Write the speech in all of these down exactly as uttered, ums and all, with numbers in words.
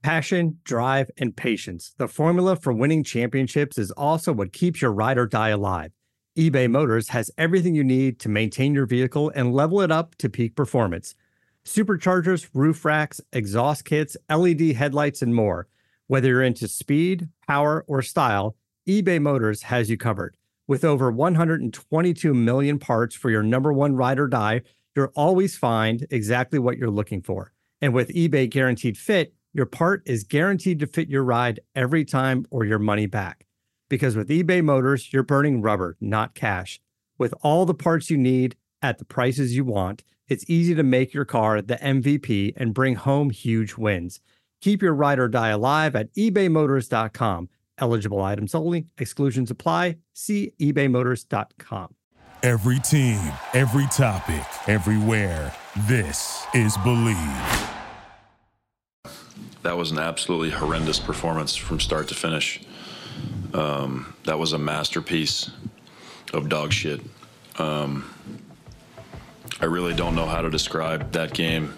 Passion, drive, and patience. The formula for winning championships is also what keeps your ride or die alive. eBay Motors has everything you need to maintain your vehicle and level it up to peak performance. Superchargers, roof racks, exhaust kits, L E D headlights, and more. Whether you're into speed, power, or style, eBay Motors has you covered. With over one hundred twenty-two million parts for your number one ride or die, you'll always find exactly what you're looking for. And with eBay Guaranteed Fit, your part is guaranteed to fit your ride every time or your money back. Because with eBay Motors, you're burning rubber, not cash. With all the parts you need at the prices you want, it's easy to make your car the M V P and bring home huge wins. Keep your ride or die alive at ebay motors dot com. Eligible items only. Exclusions apply. See ebay motors dot com. Every team, every topic, everywhere. This is Believe. That was an absolutely horrendous performance from start to finish. Um, that was a masterpiece of dog shit. Um, I really don't know how to describe that game.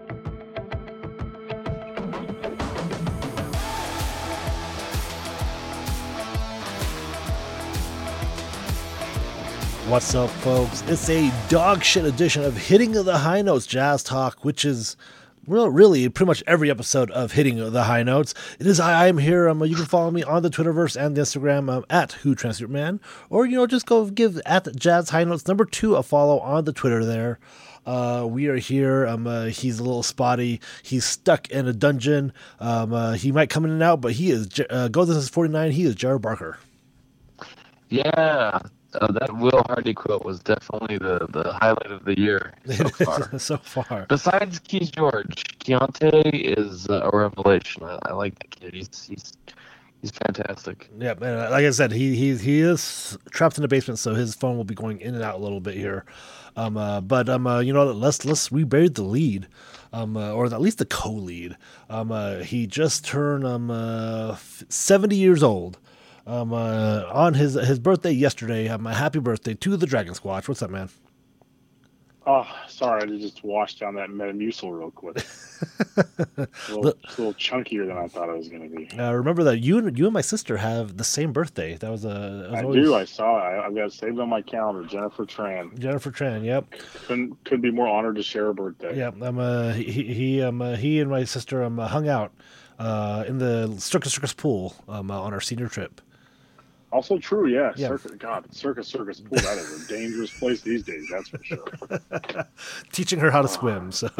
What's up, folks? It's a dog shit edition of Hitting the High Notes Jazz Talk, which is Well, really, pretty much every episode of Hitting the High Notes. It is I. I'm here. Um, you can follow me on the Twitterverse and the Instagram um, at Who Transcript Man, or you know, just go give at Jazz High Notes number two a follow on the Twitter there. Uh, we are here. Um, uh, he's a little spotty. He's stuck in a dungeon. Um, uh, he might come in and out, but he is uh, Golden forty-nine. He is Jared Barker. Yeah. Uh, that Will Hardy quote was definitely the, the highlight of the year so far. so far. Besides Keys George, Keontae is uh, a revelation. I, I like that kid. He's he's he's fantastic. Yeah, man. Like I said, he he he is trapped in the basement, so his phone will be going in and out a little bit here. Um, uh, but um, uh, you know, let's let's we buried the lead, um, uh, or at least the co-lead. Um, uh, he just turned um uh, seventy years old. Um, uh, on his his birthday yesterday. Um, a happy birthday to the Dragon Squatch. What's up, man? Oh, sorry, I just washed down that Metamucil real quick. a, little, it's a little chunkier than I thought it was going to be. Uh, remember that you and you and my sister have the same birthday. That was a. That was I always... do. I saw it. I, I've got it saved on my calendar. Jennifer Tran. Jennifer Tran. Yep. Couldn't could be more honored to share a birthday. Yep. Um. Uh. He he um. Uh, he and my sister um uh, hung out, uh, in the Circus Circus pool um uh, on our senior trip. Also true, yeah. yeah. Circus, God, Circus Circus pool. That is a dangerous place these days. That's for sure. Teaching her how to swim. So.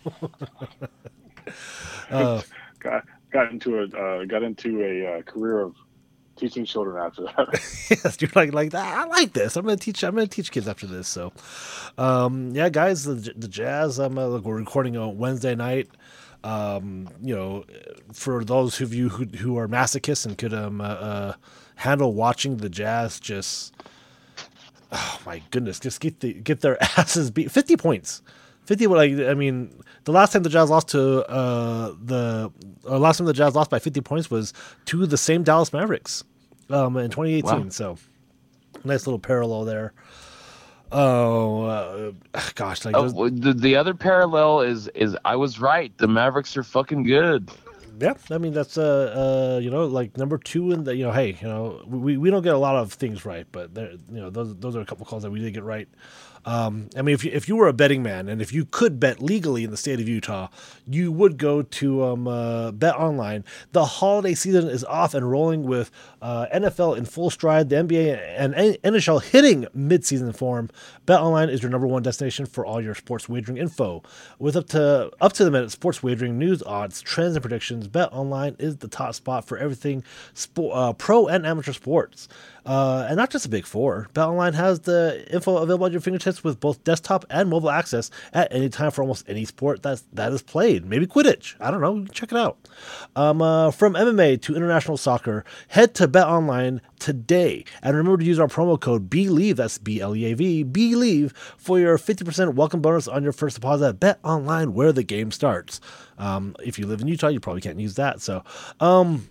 uh, got got into a uh, got into a uh, career of teaching children after that. Yes, you're like like that. I like this. I'm gonna teach. I'm gonna teach kids after this. So, um, yeah, guys, the the Jazz. Um, uh, look, we're recording on Wednesday night. Um, you know, for those of you who who are masochists and could um uh, uh handle watching the Jazz just, oh my goodness, just get the get their asses beat. Fifty points, fifty. Like I mean, the last time the Jazz lost to uh the or last time the Jazz lost by fifty points was to the same Dallas Mavericks, um in twenty eighteen. Wow. So nice little parallel there. Oh uh, gosh! Like oh, the, the other parallel is is I was right. The Mavericks are fucking good. Yeah, I mean that's uh uh you know like number two in the you know hey you know we, we don't get a lot of things right, but there you know those those are a couple calls that we did get right. Um, I mean, if you, if you were a betting man and if you could bet legally in the state of Utah, you would go to um, uh, Bet Online. The holiday season is off and rolling with uh, N F L in full stride, the N B A and N H L hitting midseason form. Bet Online is your number one destination for all your sports wagering info. With up to up to the minute sports wagering news, odds, trends, and predictions, Bet Online is the top spot for everything spo- uh, pro and amateur sports. Uh, and not just the big four. BetOnline has the info available at your fingertips with both desktop and mobile access at any time for almost any sport that's, that is played. Maybe Quidditch. I don't know. Check it out. Um, uh, from M M A to international soccer, head to BetOnline today. And remember to use our promo code BELIEVE, that's B L E A V, BELIEVE, for your fifty percent welcome bonus on your first deposit at BetOnline, where the game starts. Um, if you live in Utah, you probably can't use that. So, um...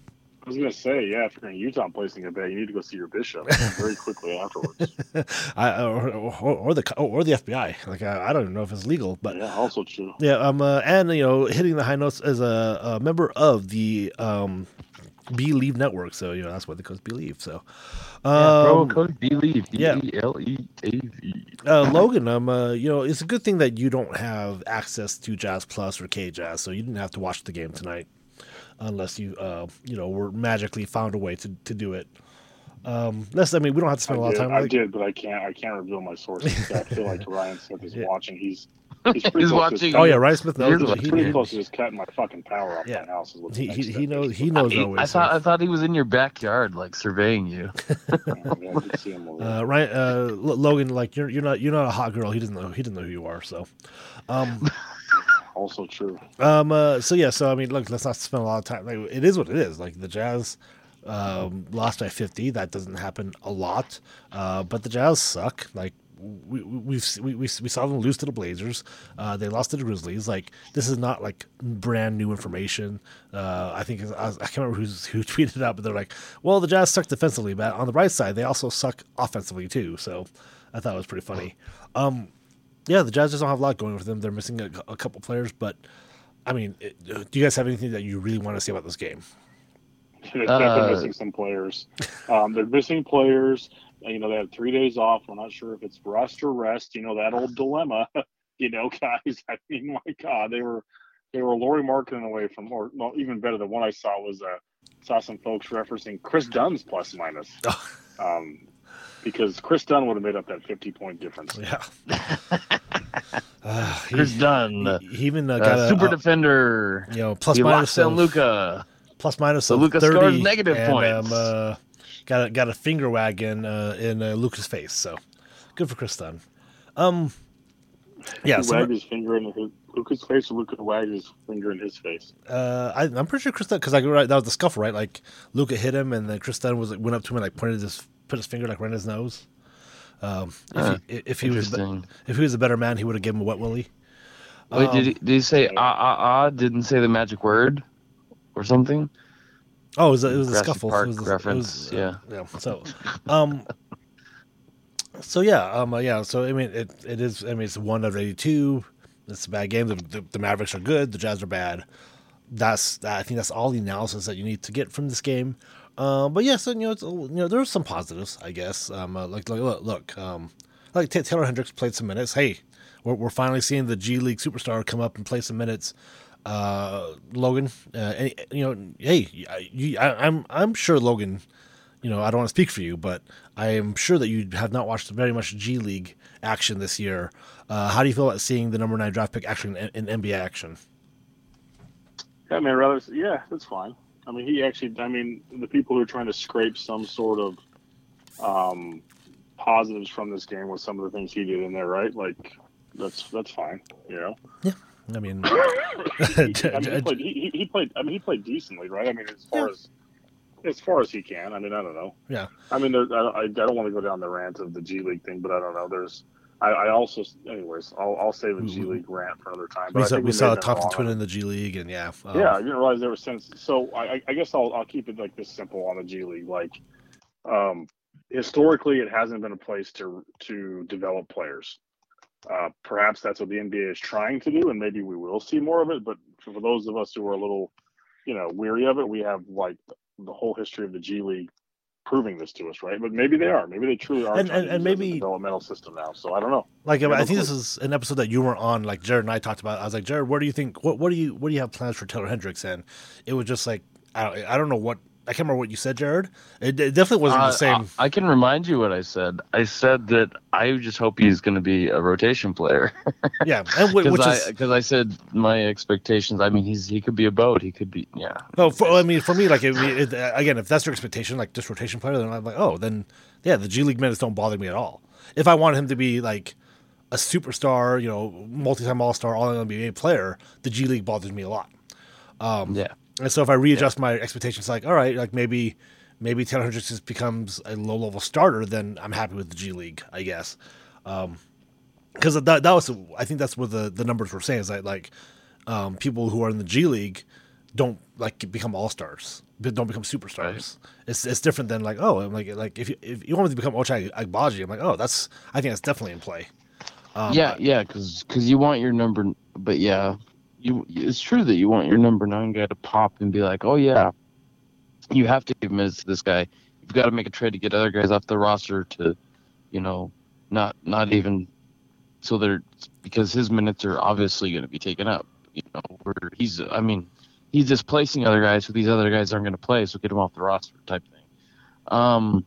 was gonna say, yeah, if you're in Utah placing a bet, you need to go see your bishop very quickly afterwards. I, or, or, or the or the F B I. Like I, I don't even know if it's legal, but yeah, also true. Yeah, um, uh, and you know, hitting the high notes as a, a member of the um, Believe Network, so you know that's why the code's Believe. So, um, yeah, bro, code Believe. Yeah. B E L E A V. Uh, Logan, um, uh, you know, it's a good thing that you don't have access to Jazz Plus or K Jazz, so you didn't have to watch the game tonight, unless you, uh, you know, were magically found a way to, to do it. Um, less, I mean, we don't have to spend I a lot did, of time. I like, did, but I can't. I can't reveal my sources. I feel like Ryan Smith is Yeah. watching. He's he's, pretty He's close watching. To Oh yeah, Ryan Smith knows. He's He, pretty he, close to just cutting my fucking power off Yeah. my house. Is what he, the he, next he step knows. is. He knows. I, always. I thought I thought he was in your backyard, like surveying you. Yeah, I did see him over there. Uh, Ryan, uh, L- Logan, like you're you're not you're not a hot girl. He doesn't know. He doesn't know who you are. So, um, Also true. um, uh, so yeah. So I mean, look, let's not spend a lot of time. Like, it is what it is. Like the Jazz um, lost by fifty. That doesn't happen a lot. Uh, but the Jazz suck. Like we we we've, we we we saw them lose to the Blazers. Uh, they lost to the Grizzlies. Like this is not like brand new information. Uh, I think I, was, I can't remember who's, who tweeted it out, but they're like, "Well, the Jazz suck defensively, but on the right side, they also suck offensively too." So I thought it was pretty funny. Um, yeah, the Jazz just don't have a lot going for them. They're missing a, a couple players, but I mean, it, do you guys have anything that you really want to say about this game? They're definitely Uh, missing some players. Um, they're missing players. You know, they have three days off. We're not sure if it's rust or rest. You know, that old dilemma. You know, guys. I mean, my God, they were they were Laurie Marketing away from, or well, even better. The one I saw was uh, saw some folks referencing Chris Dunn's plus minus, um, because Chris Dunn would have made up that fifty point difference. Yeah. uh, he, Chris Dunn, he, he even uh, uh, got a super uh, defender. you know, plus He minus locked down of, Luca. plus minus So of Luka thirty, scores negative and, points. Um, uh, got a, got a finger wag in uh, in uh, Luca's face. So good for Chris Dunn. Um, yeah, He so, wagged his finger in his, Luca's face, or Luca wagged his finger in his face. uh, I, I'm pretty sure Chris Dunn, because like right, that was the scuffle, right? Like Luca hit him, and then Chris Dunn was like, went up to him and like pointed his put his finger like right in his nose. Um, if, Huh, he, if he was be- Interesting. if he was a better man, he would have given him a wet willy. Wait, Um, did he, did he say ah ah ah? Didn't say the magic word or something? Oh, it was a, it was a Grassy scuffle. Park It was a- it reference, was, uh, yeah. So, um, so yeah, um, uh, yeah. So I mean, it it is. I mean, it's one of eighty-two. It's a bad game. The, the, the Mavericks are good. The Jazz are bad. That's I think that's all the analysis that you need to get from this game. Uh, but yes, yeah, so, you know, it's, you know, there are some positives, I guess. Um, uh, like look, look, um, like T- Taylor Hendricks played some minutes. Hey, we're we're finally seeing the G League superstar come up and play some minutes. Uh, Logan, uh, and, you know, hey, you, I, I'm I'm sure Logan. You know, I don't want to speak for you, but I am sure that you have not watched very much G League action this year. Uh, how do you feel about seeing the number nine draft pick actually in, in N B A action? Yeah, I mean, rather, yeah, that's fine. I mean, he actually, I mean, the people who are trying to scrape some sort of um, positives from this game with some of the things he did in there, right? Like, that's that's fine, you know. Yeah, I mean, he, I mean, he played. He, he played. I mean, he played decently, right? I mean, as far Yeah. as as far as he can. I mean, I don't know. yeah. I mean, there, I, I don't want to go down the rant of the G League thing, but I don't know. There's, I, I also, anyways, I'll, I'll save the G League rant for another time. But We I saw think we may saw have been Thompson wrong Twin on- in the G League, and yeah, um, Yeah, I didn't realize there was sense. So I, I guess I'll, I'll keep it like this simple on the G League. Like, um, historically, it hasn't been a place to to develop players. Uh, perhaps that's what the N B A is trying to do, and maybe we will see more of it. But for those of us who are a little, you know, weary of it, we have like the whole history of the G League proving this to us, right? But maybe they are. Maybe they truly are. And- trying and- to and use it as a maybe- developmental system now. So I don't know. like I Yeah, think no this is an episode that you weren't on. Like Jared and I talked about. I was like, Jared, what do you think? What what do you what do you have plans for Taylor Hendricks? And it was just like I don't, I don't know what I can't remember what you said, Jared. It, it definitely wasn't Uh, the same. I, I can remind you what I said. I said that I just hope he's going to be a rotation player. Yeah, and wh- which Because I, is 'cause I said my expectations. I mean, he's he could be a boat. He could be, yeah. well, for, I mean, for me, like it, it, again, if that's your expectation, like just rotation player, then I'm like, oh, then yeah, the G League minutes don't bother me at all. If I want him to be like a superstar, you know, multi-time All-Star, all-N B A player, the G League bothers me a lot. Um, Yeah. And so if I readjust my expectations, like, all right, like maybe maybe Taylor Hendricks just becomes a low level starter, then I'm happy with the G League, I guess. Because that that was, I think that's what the, the numbers were saying is that like um, people who are in the G League, don't like become all stars, but don't become superstars. Right. It's it's different than like oh, I'm like like if you if you want me to become Ochai Agbaji, I'm like oh that's I think that's definitely in play. Um, yeah, yeah, because because you want your number, but yeah, you it's true that you want your number nine guy to pop and be like oh yeah, you have to give minutes to this guy. You've got to make a trade to get other guys off the roster to, you know, not not even so they're because his minutes are obviously going to be taken up. You know, where he's I mean. He's displacing other guys who these other guys aren't going to play, so get him off the roster type thing. Um,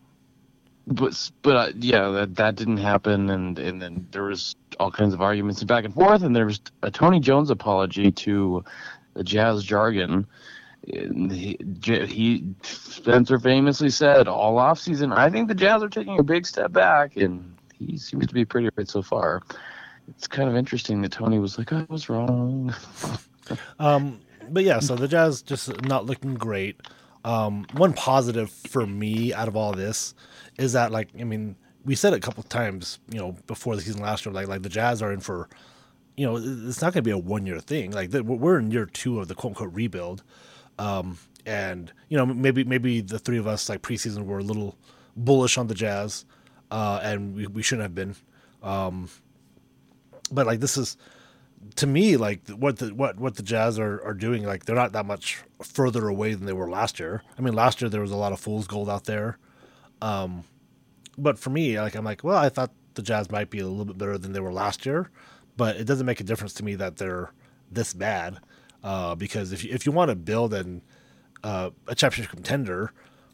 but but uh, yeah, that that didn't happen, and, and then there was all kinds of arguments and back and forth, and there was a Tony Jones apology to the Jazz jargon. And he, he Spencer famously said all offseason, I think the Jazz are taking a big step back, and he seems to be pretty right so far. It's kind of interesting that Tony was like, I was wrong. um. But yeah, so the Jazz just not looking great. Um, one positive for me out of all this is that, like, I mean, we said it a couple of times, you know, before the season last year, like, like the Jazz are in for, you know, it's not going to be a one-year thing. Like, the, we're in year two of the quote-unquote rebuild. Um, and, you know, maybe maybe the three of us, like, preseason were a little bullish on the Jazz, uh, and we, we shouldn't have been. Um, but, like, this is... To me, like what the what, what the Jazz are, are doing, like they're not that much further away than they were last year. I mean, last year there was a lot of fool's gold out there, um, but for me, like I'm like, well, I thought the Jazz might be a little bit better than they were last year, but it doesn't make a difference to me that they're this bad, uh, because if you, if you want to build an uh, a championship contender,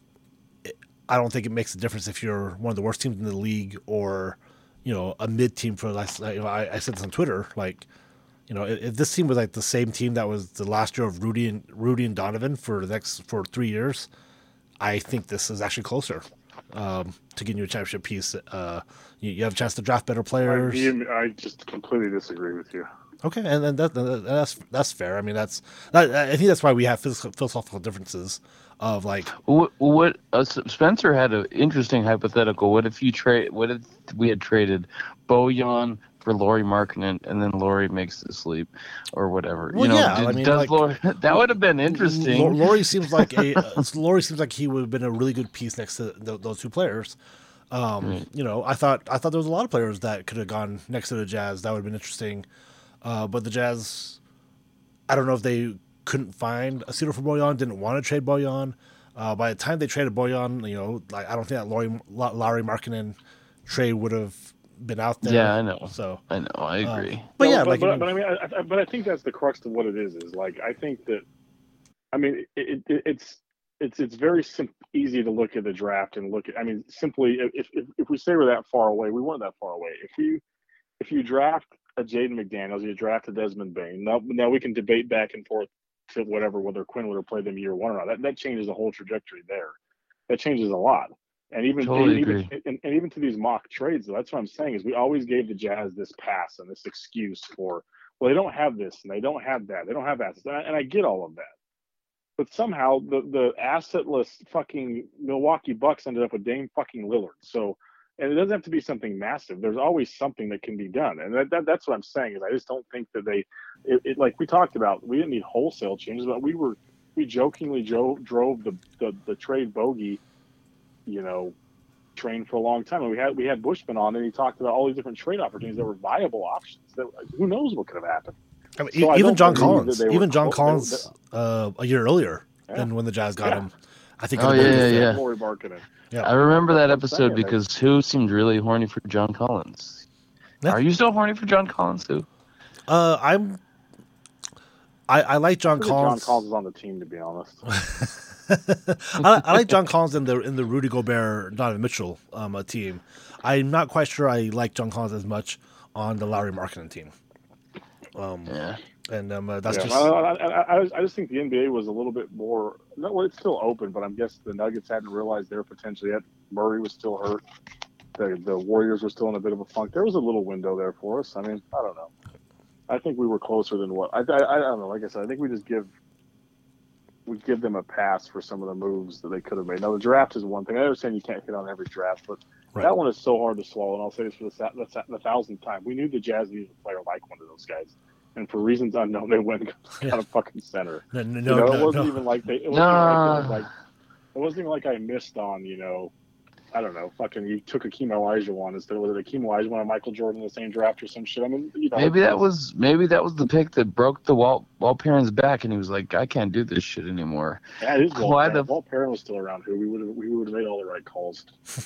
it, I don't think it makes a difference if you're one of the worst teams in the league or you know a mid team for like you know I, I said this on Twitter like. You know, if this team was like the same team that was the last year of Rudy and Rudy and Donovan for the next for three years, I think this is actually closer um, to getting you a championship piece. Uh, you, you have a chance to draft better players. I, I just completely disagree with you. Okay, and then that, that's that's fair. I mean, that's that, I think that's why we have philosophical differences of like what, what uh, Spencer had an interesting hypothetical. What if you trade? What if we had traded Bojan for Lauri Markkanen, and then Lauri makes the sleep, or whatever. Well, you know, yeah, did, I mean, does like, Lauri, that would have been interesting. Lauri seems like a uh, Lauri seems like he would have been a really good piece next to th- those two players. Um, right. You know, I thought I thought there was a lot of players that could have gone next to the Jazz. That would have been interesting, uh, but the Jazz, I don't know if they couldn't find a suitor for Bojan, didn't want to trade Bojan. Uh, by the time they traded Bojan, you know, like I don't think that Lauri Lauri Markkanen trade would have been out there. Yeah, I know. So I know, I agree. Um, but no, yeah, but, like, but, but I mean, I, I, but I think that's the crux of what it is. Is like I think that, I mean, it, it, it's it's it's very sim- easy to look at the draft and look at. I mean, simply if, if if we say we're that far away, we weren't that far away. If you if you draft a Jaden McDaniels, you draft a Desmond Bane. Now, now we can debate back and forth to whatever whether Quinn would have played them year one or not. That that changes the whole trajectory there. That changes a lot. And even, totally even and, and even to these mock trades, that's what I'm saying is we always gave the Jazz this pass and this excuse for, well, they don't have this and they don't have that. They don't have assets. And I, and I get all of that. But somehow the, the assetless fucking Milwaukee Bucks ended up with Dame fucking Lillard. So, and it doesn't have to be something massive. There's always something that can be done. And that, that that's what I'm saying is I just don't think that they, it, it like we talked about, we didn't need wholesale changes, but we were, we jokingly drove, drove the, the, the trade bogey, you know, train for a long time. And we had we had Bushman on, and he talked about all these different trade opportunities that were viable options. That who knows what could have happened. I mean, so even I John Collins, even John close, Collins, they, they, uh, a year earlier yeah. than when the Jazz got yeah. him. I think. Oh yeah, yeah. Lauri Markkanen. Yeah, I remember that episode because who seemed really horny for John Collins? Yeah. Are you still horny for John Collins, Who? Uh, I'm. I, I like John Collins. John Collins is on the team, to be honest. I, I like John Collins in the in the Rudy Gobert, Donovan Mitchell um, uh, team. I'm not quite sure I like John Collins as much on the Lauri Markkanen team. Um, yeah, and um, uh, that's yeah, just. I, I, I, I just think the N B A was a little bit more. No, well, it's still open, but I'm guessing the Nuggets hadn't realized their potential yet. Murray was still hurt. The the Warriors were still in a bit of a funk. There was a little window there for us. I mean, I don't know. I think we were closer than what I, I. I don't know. Like I said, I think we just give. We give them a pass for some of the moves that they could have made. Now, the draft is one thing. I understand you can't hit on every draft, but right. that one is so hard to swallow. And I'll say this for the, the, the thousandth time. We knew the Jazz needed a player like one of those guys. and for reasons unknown, they went Yeah. out of fucking center. No, no, You no, know, it no, wasn't no. even like they. It wasn't Nah. even like, they were like it wasn't even like I missed on, you know, I don't know, fucking you took Akeem Olajuwon instead of was it Akeem Olajuwon and Michael Jordan in the same draft or some shit. I mean, you know, Maybe that it's- was maybe that was the pick that broke the Walt Walt Perrin's back, and he was like, I can't do this shit anymore. Yeah, it is Walt Why Perrin. the- Walt Perrin was still around here. We would have we would have made all the right calls.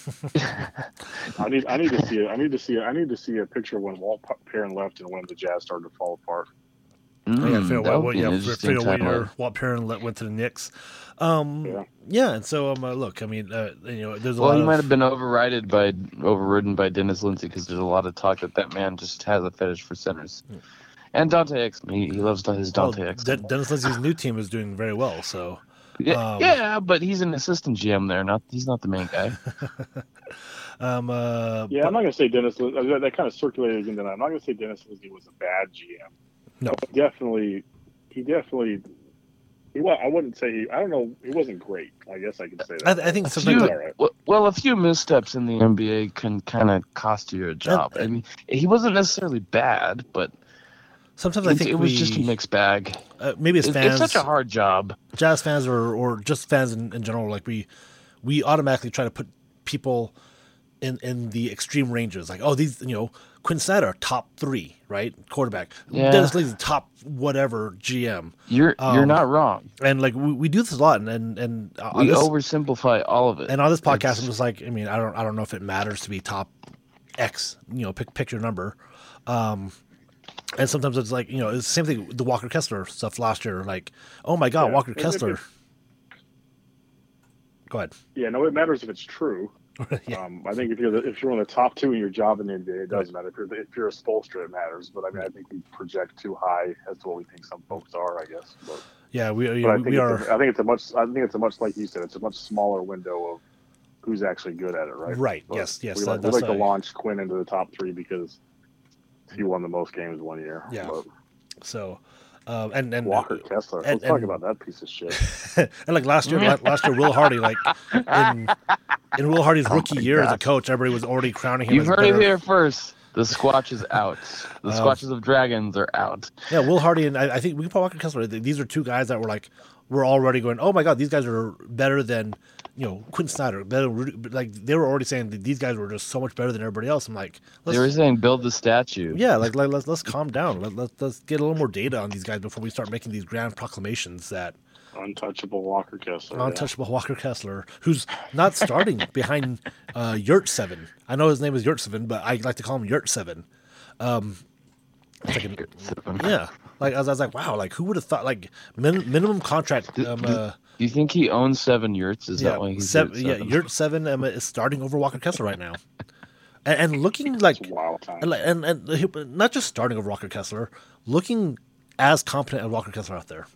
I need I need to see it. I need to see it. I need to see a picture of when Walt Perrin left and when the Jazz started to fall apart. Yeah, Mm, figure out that what, would what, be yeah, an fi- interesting figure out what year timeline. Walt Perrin let, went to the Knicks. Um, Yeah. yeah, and so um, uh, look, I mean, uh, you know, there's a Well, lot he of might have been overridden by overridden by Dennis Lindsey because there's a lot of talk that that man just has a fetish for centers. And Dante Exum, he, he loves his well, Dante De- Exum. Dennis Lindsey's new team is doing very well. So Yeah, um, yeah, but he's an assistant G M there. Not he's not the main guy. um, uh, Yeah, but- I'm not gonna say Dennis. That, that kind of circulated again. Tonight. I'm not gonna say Dennis Lindsey was a bad G M. No. But definitely, he definitely. He, well, I wouldn't say he. I don't know. He wasn't great. I guess I could say that. I, I think A sometimes few, all right. well, well, a few missteps in the N B A can kind of cost you a job. I mean, he wasn't necessarily bad, but sometimes I it, think it was we, just a mixed bag. uh, maybe as It- fans, it's such a hard job. Jazz fans or or just fans in, in general, like we we automatically try to put people in in the extreme ranges. Like, oh, these, you know, Quinn Snyder, top three, right? Quarterback. Yeah. Dennis Lindsey, top whatever G M. You're Um, you're not wrong. And like we, we do this a lot, and and, and uh, on We this, oversimplify all of it. and on this podcast, It's- I'm just like, I mean, I don't I don't know if it matters to be top X, you know, pick pick your number. Um, and sometimes it's like, you know, it's the same thing with the Walker Kessler stuff last year. Like, oh my God, Yeah. Walker It- it- Kessler. it- Go ahead. Yeah, no, it matters if it's true. Yeah. Um, I think if you're the, if you're one of the top two in your job in the N B A, it doesn't matter. If you're the, if you're a Spolstra, it matters. But I mean, I think we project too high as to what we think some folks are. I guess. But, Yeah, we, but we, I think we it's are. A, I think it's a much. I think it's a much like you said. It's a much smaller window of who's actually good at it. Right. Right, But yes, yes, We that- like, we that's like to a- launch Quinn into the top three because he won the most games one year. Yeah. But So, um, and and Walker Kessler. and- Let's talk and- about that piece of shit. and like last year, la- last year, Will Hardy, like in in Will Hardy's rookie my year as a God. coach, everybody was already crowning him You've as heard better. it here first. The Squatch is out. The Uh, Squatches of Dragons are out. Yeah, Will Hardy and I, I think we can put Walker Kessler. th- These are two guys that were like, we're already going, oh my God, these guys are better than, you know, Quinn Snyder. Better, than Rudy- like they were already saying that these guys were just so much better than everybody else. I'm like, let's, They were saying build the statue. yeah, like, like let's let's calm down. Let, let, let's get a little more data on these guys before we start making these grand proclamations that Untouchable Walker Kessler. yeah. untouchable Walker Kessler, who's not starting behind uh, Yurt Seven. I know his name is Yurt Seven, but I like to call him Yurt Seven. Um, it's like an- yeah, like I was, I was like, wow, like who would have thought? Like min, minimum contract. Do, Um, do- uh, do you think he owns seven yurts? Is that why yeah, he's seven, at yeah, seven? Yurt Seven um, is starting over Walker Kessler right now, and, and looking like It's a wild time. and, like- and and he- not just starting over Walker Kessler, looking as competent as Walker Kessler out there.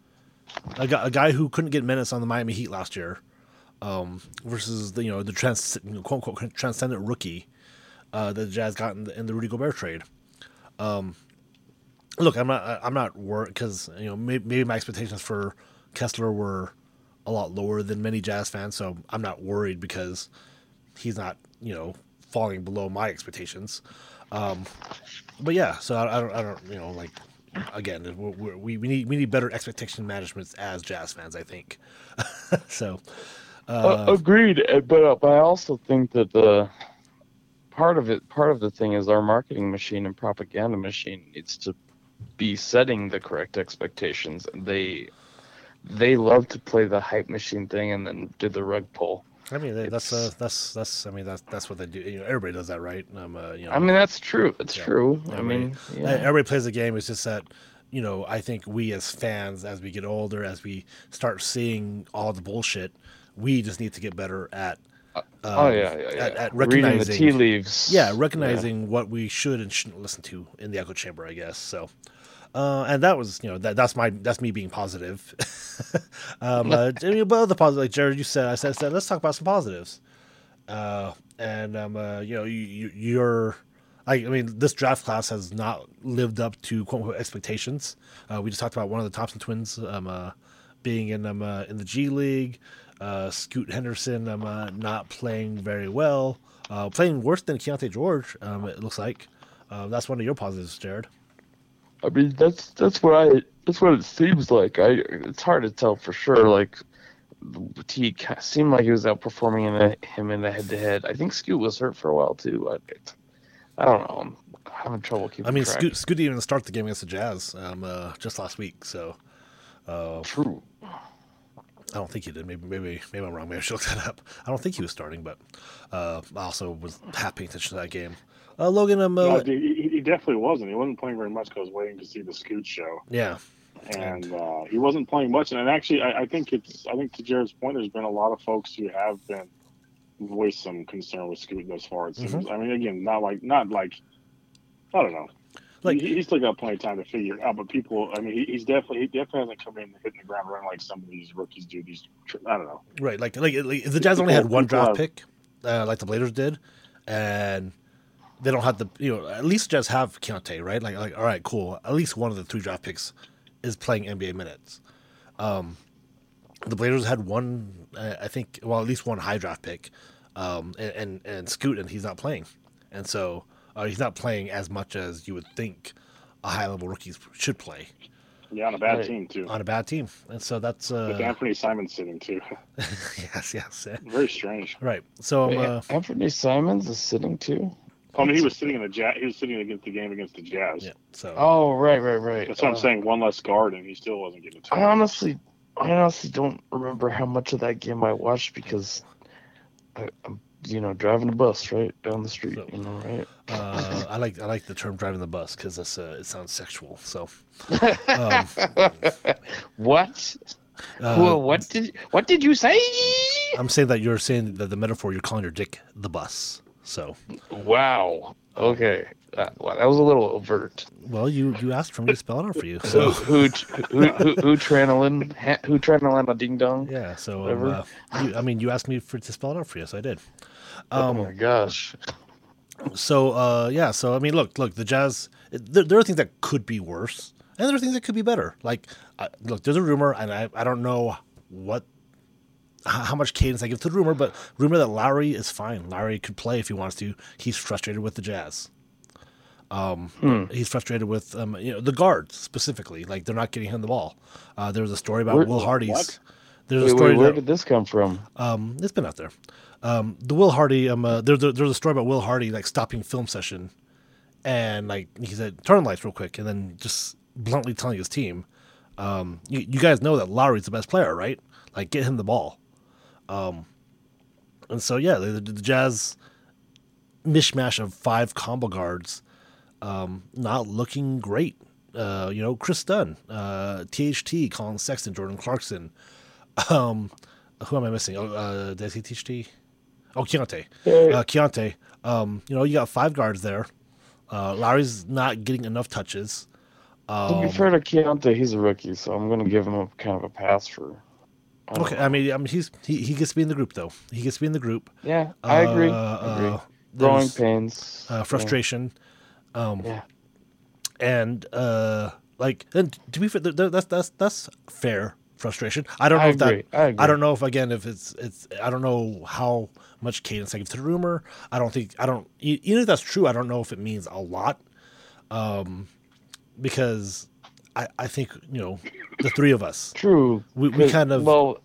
A guy, a guy who couldn't get minutes on the Miami Heat last year, um, versus the you know the trans you know, quote unquote transcendent rookie uh, that the Jazz got in the, in the Rudy Gobert trade. Um, look, I'm not I'm not worried because you know maybe, maybe my expectations for Kessler were a lot lower than many Jazz fans, so I'm not worried because he's not you know falling below my expectations. Um, but yeah, so I, I don't I don't you know like. Again, we're, we we need we need better expectation management as Jazz fans, I think. so, Uh, agreed, uh, but, uh, but I also think that the part of it, part of the thing is our marketing machine and propaganda machine needs to be setting the correct expectations. They they love to play the hype machine thing and then do the rug pull. I mean they- that's uh, It's- that's that's I mean that's that's what they do. You know, everybody does that, right? Um, uh, you know, I mean, that's true. It's Yeah. true. I I mean, mean, Uh, yeah. everybody plays the game. It's just that, you know, I think we as fans, as we get older, as we start seeing all the bullshit, we just need to get better at, um, oh yeah, yeah, yeah. at, at Reading the recognizing, tea leaves. yeah, recognizing what we should and shouldn't listen to in the echo chamber, I guess. So, uh, and that was, you know, that that's my that's me being positive. um, uh, I mean, but the positive, like Jared, you said, I said, I said let's talk about some positives. Uh, and um, uh, you know, you, you you're. I, I mean, this draft class has not lived up to quote unquote expectations. Uh, we just talked about one of the Thompson twins um, uh, being in um, uh, in the G League. Uh, Scoot Henderson um, uh, not playing very well, uh, playing worse than Keontae George. Um, it looks like uh, that's one of your positives, Jared. I mean, that's that's what I that's what it seems like. I it's hard to tell for sure. Like, T seemed like he was outperforming in the, him in the head to head. I think Scoot was hurt for a while too. I, I don't know. I'm having trouble keeping. I mean, track. Scoot, Scoot didn't even start the game against the Jazz um, uh, just last week. So, uh, true. I don't think he did. Maybe, maybe, maybe I'm wrong. Maybe I should look that up. I don't think he was starting, but uh, I also was half paying attention to that game. Uh, Logan, um, uh, No, he, he definitely wasn't. He wasn't playing very much because I was waiting to see the Scoot show. yeah, And uh, he wasn't playing much. And actually, I, I think it's. I think to Jared's point, there's been a lot of folks who have been voiced some concern with Scoot thus far. It seems. Mhm. I mean, again, not like not like. I don't know. Like- he, he's still got plenty of time to figure it out. But people, I mean, he, he's definitely he definitely hasn't come in hitting the ground running like some of these rookies do. These, I don't know. right. Like, like, like if the Jazz only had People- one people draft have- pick, uh, like the Blazers did, and they don't have the, you know, at least Jazz have Keontae, right? Like, like, all right, cool. At least one of the three draft picks is playing N B A minutes. Um, the Blazers had one, uh, I think, well, at least one high draft pick, um, and, and and Scoot, and he's not playing, and so uh, he's not playing as much as you would think a high level rookie should play Yeah, on a bad Right. team too. on a bad team, and so that's With uh, Anthony Simon sitting too. yes, yes, eh. Very strange. right. So um, Wait, uh, Anthony Simons is sitting too. I mean, he was sitting in the Jazz. He was sitting against the game against the Jazz. yeah, so Oh, right, right, right. That's what I'm Uh, saying. One less guard, and he still wasn't getting I time. honestly, I honestly don't remember how much of that game I watched because I, I'm, you know, driving a bus right down the street. So- You know, right? uh, I like I like the term driving the bus because that's uh, it sounds sexual. So um, What? uh, Who- what did what did you say? I'm saying that you're saying that the metaphor you're calling your dick the bus. So Wow. Okay. That, well, that was a little overt. well, you you asked for me to spell it out for you. Who So who who who, who tranolin ha- who tranolin a ding dong? yeah, so um, Whatever. uh, you, I mean, you asked me for to spell it out for you, so I did. Oh my gosh. So uh, yeah, so I mean, look, look, the Jazz. There, there are things that could be worse, and there are things that could be better. Like, uh, look, there's a rumor, and I, I don't know what h- how much cadence I give to the rumor, but rumor that Lowry is fine. Lowry could play if he wants to. He's frustrated with the Jazz. Um, he's frustrated with um, you know, the guards specifically. Like, they're not getting him the ball. Uh, there was a story about Where- Will Hardy's. what? There's a Wait, story wait, where that- did this come from? um, it's been out there. Um, the Will Hardy, um, uh, there's a, there's a story about Will Hardy like stopping film session, and like he said, turn on the lights real quick, and then just bluntly telling his team, um, you, you guys know that Lowry's the best player, right? Like, get him the ball. Um, and so yeah, the, the Jazz mishmash of five combo guards, um, not looking great. Uh, you know, Chris Dunn, uh, T H T, Colin Sexton, Jordan Clarkson. Um, who am I missing? Oh, uh, did I say T H T? Oh, Keontae. Uh, Keontae. Um, you know, you got five guards there. Uh, Lowry's not getting enough touches. To Um, be fair to Keontae, he's a rookie, so I'm going to give him a kind of a pass for. I don't okay, know. I mean, I mean, he's he, he gets to be in the group though. He gets to be in the group. Yeah, I agree. Uh, I agree. uh, Growing there's, pains. uh, frustration, um, Yeah. and uh, like, and to be fair, th- th- that's that's that's fair frustration. I don't know I if that. agree. I agree. I don't know if again if it's it's. I don't know how much cadence I give to the rumor. I don't think I don't e- even if that's true. I don't know if it means a lot, um, because I I think you know the three of us. True. We- we 'cause- kind of- Well,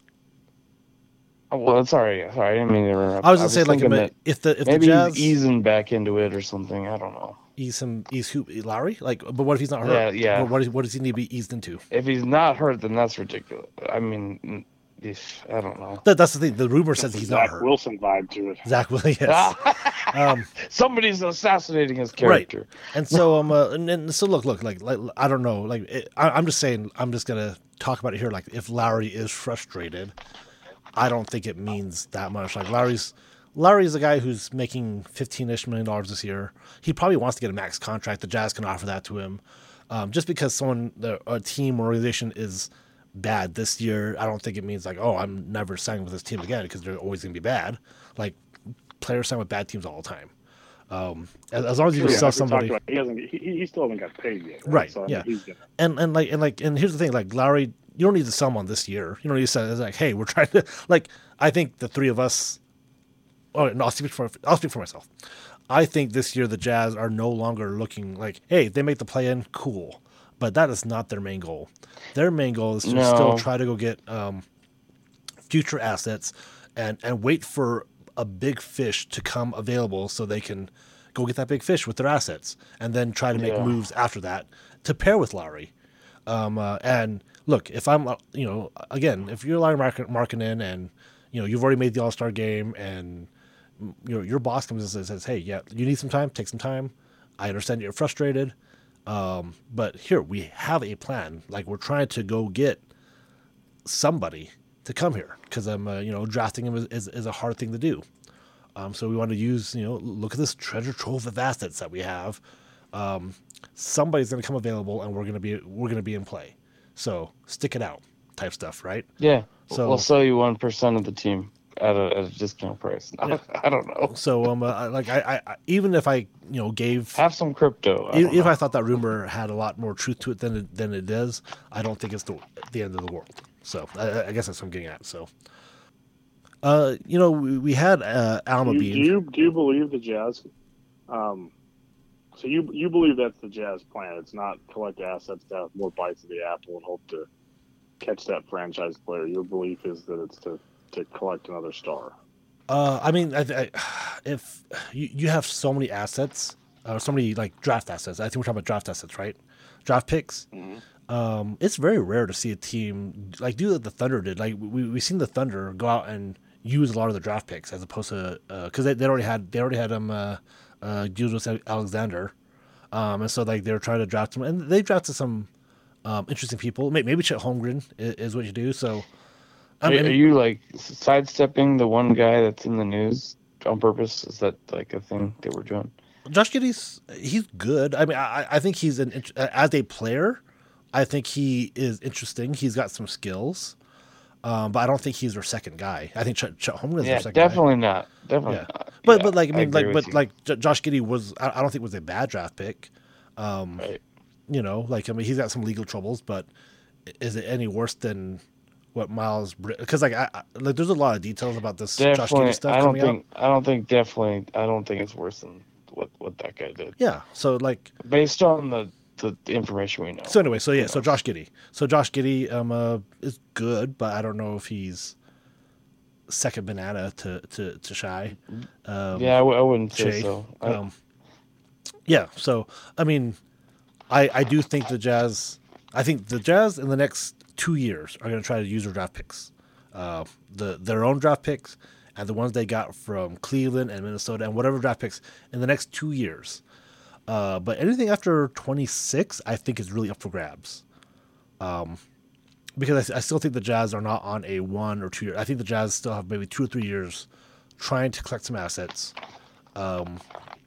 oh, well, sorry. Sorry, I didn't mean to interrupt. I was gonna say like thinking if, that if the if maybe the Jazz he's easing back into it or something. I don't know. ease him ease who Lowry like, but what if he's not hurt? Yeah, yeah. What, what, is, what does he need to be eased into? If he's not hurt, then that's ridiculous. I mean, if I don't know. That, that's the thing. The rumor says he's not Zach hurt. Wilson vibe to it. Zach Wilson, yes. um, Somebody's assassinating his right. character. And so um, uh, and, and so look, look, like, like I don't know, like it, I, I'm just saying, I'm just gonna talk about it here. Like, if Lowry is frustrated, I don't think it means that much. Like Lowry's. Lowry's a guy who's making fifteen-ish million dollars this year. He probably wants to get a max contract. The Jazz can offer that to him. Um, just because someone, the, a team or organization is bad this year, I don't think it means like, oh, I'm never signing with this team again because they're always going to be bad. Like, players sign with bad teams all the time. Um, as, as long as you can Yeah, sell like we talked somebody, about, he hasn't. He, he still hasn't got paid yet. Right, So, I mean, yeah. He's gonna, and and like and like and here's the thing, like Lowry, you don't need to sell him on this year. You don't need to say it's like, hey, we're trying to like. I think the three of us. Oh no, I'll speak for I'll speak for myself. I think this year the Jazz are no longer looking like, hey, if they make the play in, cool. but that is not their main goal. Their main goal is to No. still try to go get um, future assets and, and wait for a big fish to come available so they can go get that big fish with their assets and then try to make Yeah. moves after that to pair with Lowry. Um, uh, and look, if I'm, uh, you know, again, if you're Larry Mark- Markkinen and, you know, you've already made the All-Star game and, you know, your boss comes and says, hey, yeah, you need some time, take some time. I understand you're frustrated. Um, but here, we have a plan. Like, we're trying to go get somebody to come here because I'm, uh, you know, drafting him is, is, is a hard thing to do. Um, so we want to use, you know, look at this treasure trove of assets that we have. Um, somebody's going to come available, and we're going to be we're going to be in play. So stick it out, type stuff, right? Yeah. So- we'll sell you one percent of the team at a, at a discount price. I, I don't know. So um, uh, like I, I, even if I, you know, gave Have some crypto. I if, don't if know. I thought that rumor had a lot more truth to it than it, than it does, I don't think it's the the end of the world. So I, I guess that's what I'm getting at. So, uh, you know, we, we had uh, Alma Do you, Bean. do you do you believe the Jazz? Um, so you you believe that's the Jazz plan? It's not collect assets to have more bites of the apple and hope to catch that franchise player. Your belief is that it's to to collect another star. Uh, I mean, I, I, if you, you have so many assets, uh, so many like draft assets. I think we're talking about draft assets, right? Draft picks. Um, it's very rare to see a team like do what the Thunder did. Like we we seen the Thunder go out and use a lot of the draft picks as opposed to because they, they already had they already had um uh, uh Julius Alexander, um and so like they were trying to draft him and they drafted some um interesting people. Maybe, maybe Chet Holmgren is, is what you do. So I Are, mean, are you like sidestepping the one guy that's in the news on purpose? Is that like a thing they were doing? Josh Giddey's he's good. I mean, I I think he's an int- as a player. I think he is interesting. He's got some skills, um, but I don't think he's their second guy. I think Chet, Chet Holmgren's Yeah, their second guy. definitely not. Definitely Yeah, not. but Yeah, but like I mean agree like with but you. like J- Josh Giddey was I, I don't think was a bad draft pick. Um, Right. You know, like I mean he's got some legal troubles, but is it any worse than what Miles? Because like I, I like there's a lot of details about this Josh Definitely, Giddey stuff I don't coming think. out. I don't think. Definitely, I don't think it's worse than what what that guy did. Yeah, so like Based on the the, the information we know. so anyway, so yeah, so Josh Giddey, so Josh Giddey um uh, is good, but I don't know if he's second banana to to to Shy. Um, yeah, I, w- I wouldn't say Shea. so. I, Um, yeah, so I mean, I I do think the Jazz. I think the Jazz in the next two years are going to try to use their draft picks, uh, the their own draft picks and the ones they got from Cleveland and Minnesota and whatever draft picks in the next two years. Uh, but anything after twenty-six, I think is really up for grabs. Um, because I, I still think the Jazz are not on a one or two year. I think the Jazz still have maybe two or three years trying to collect some assets. Um,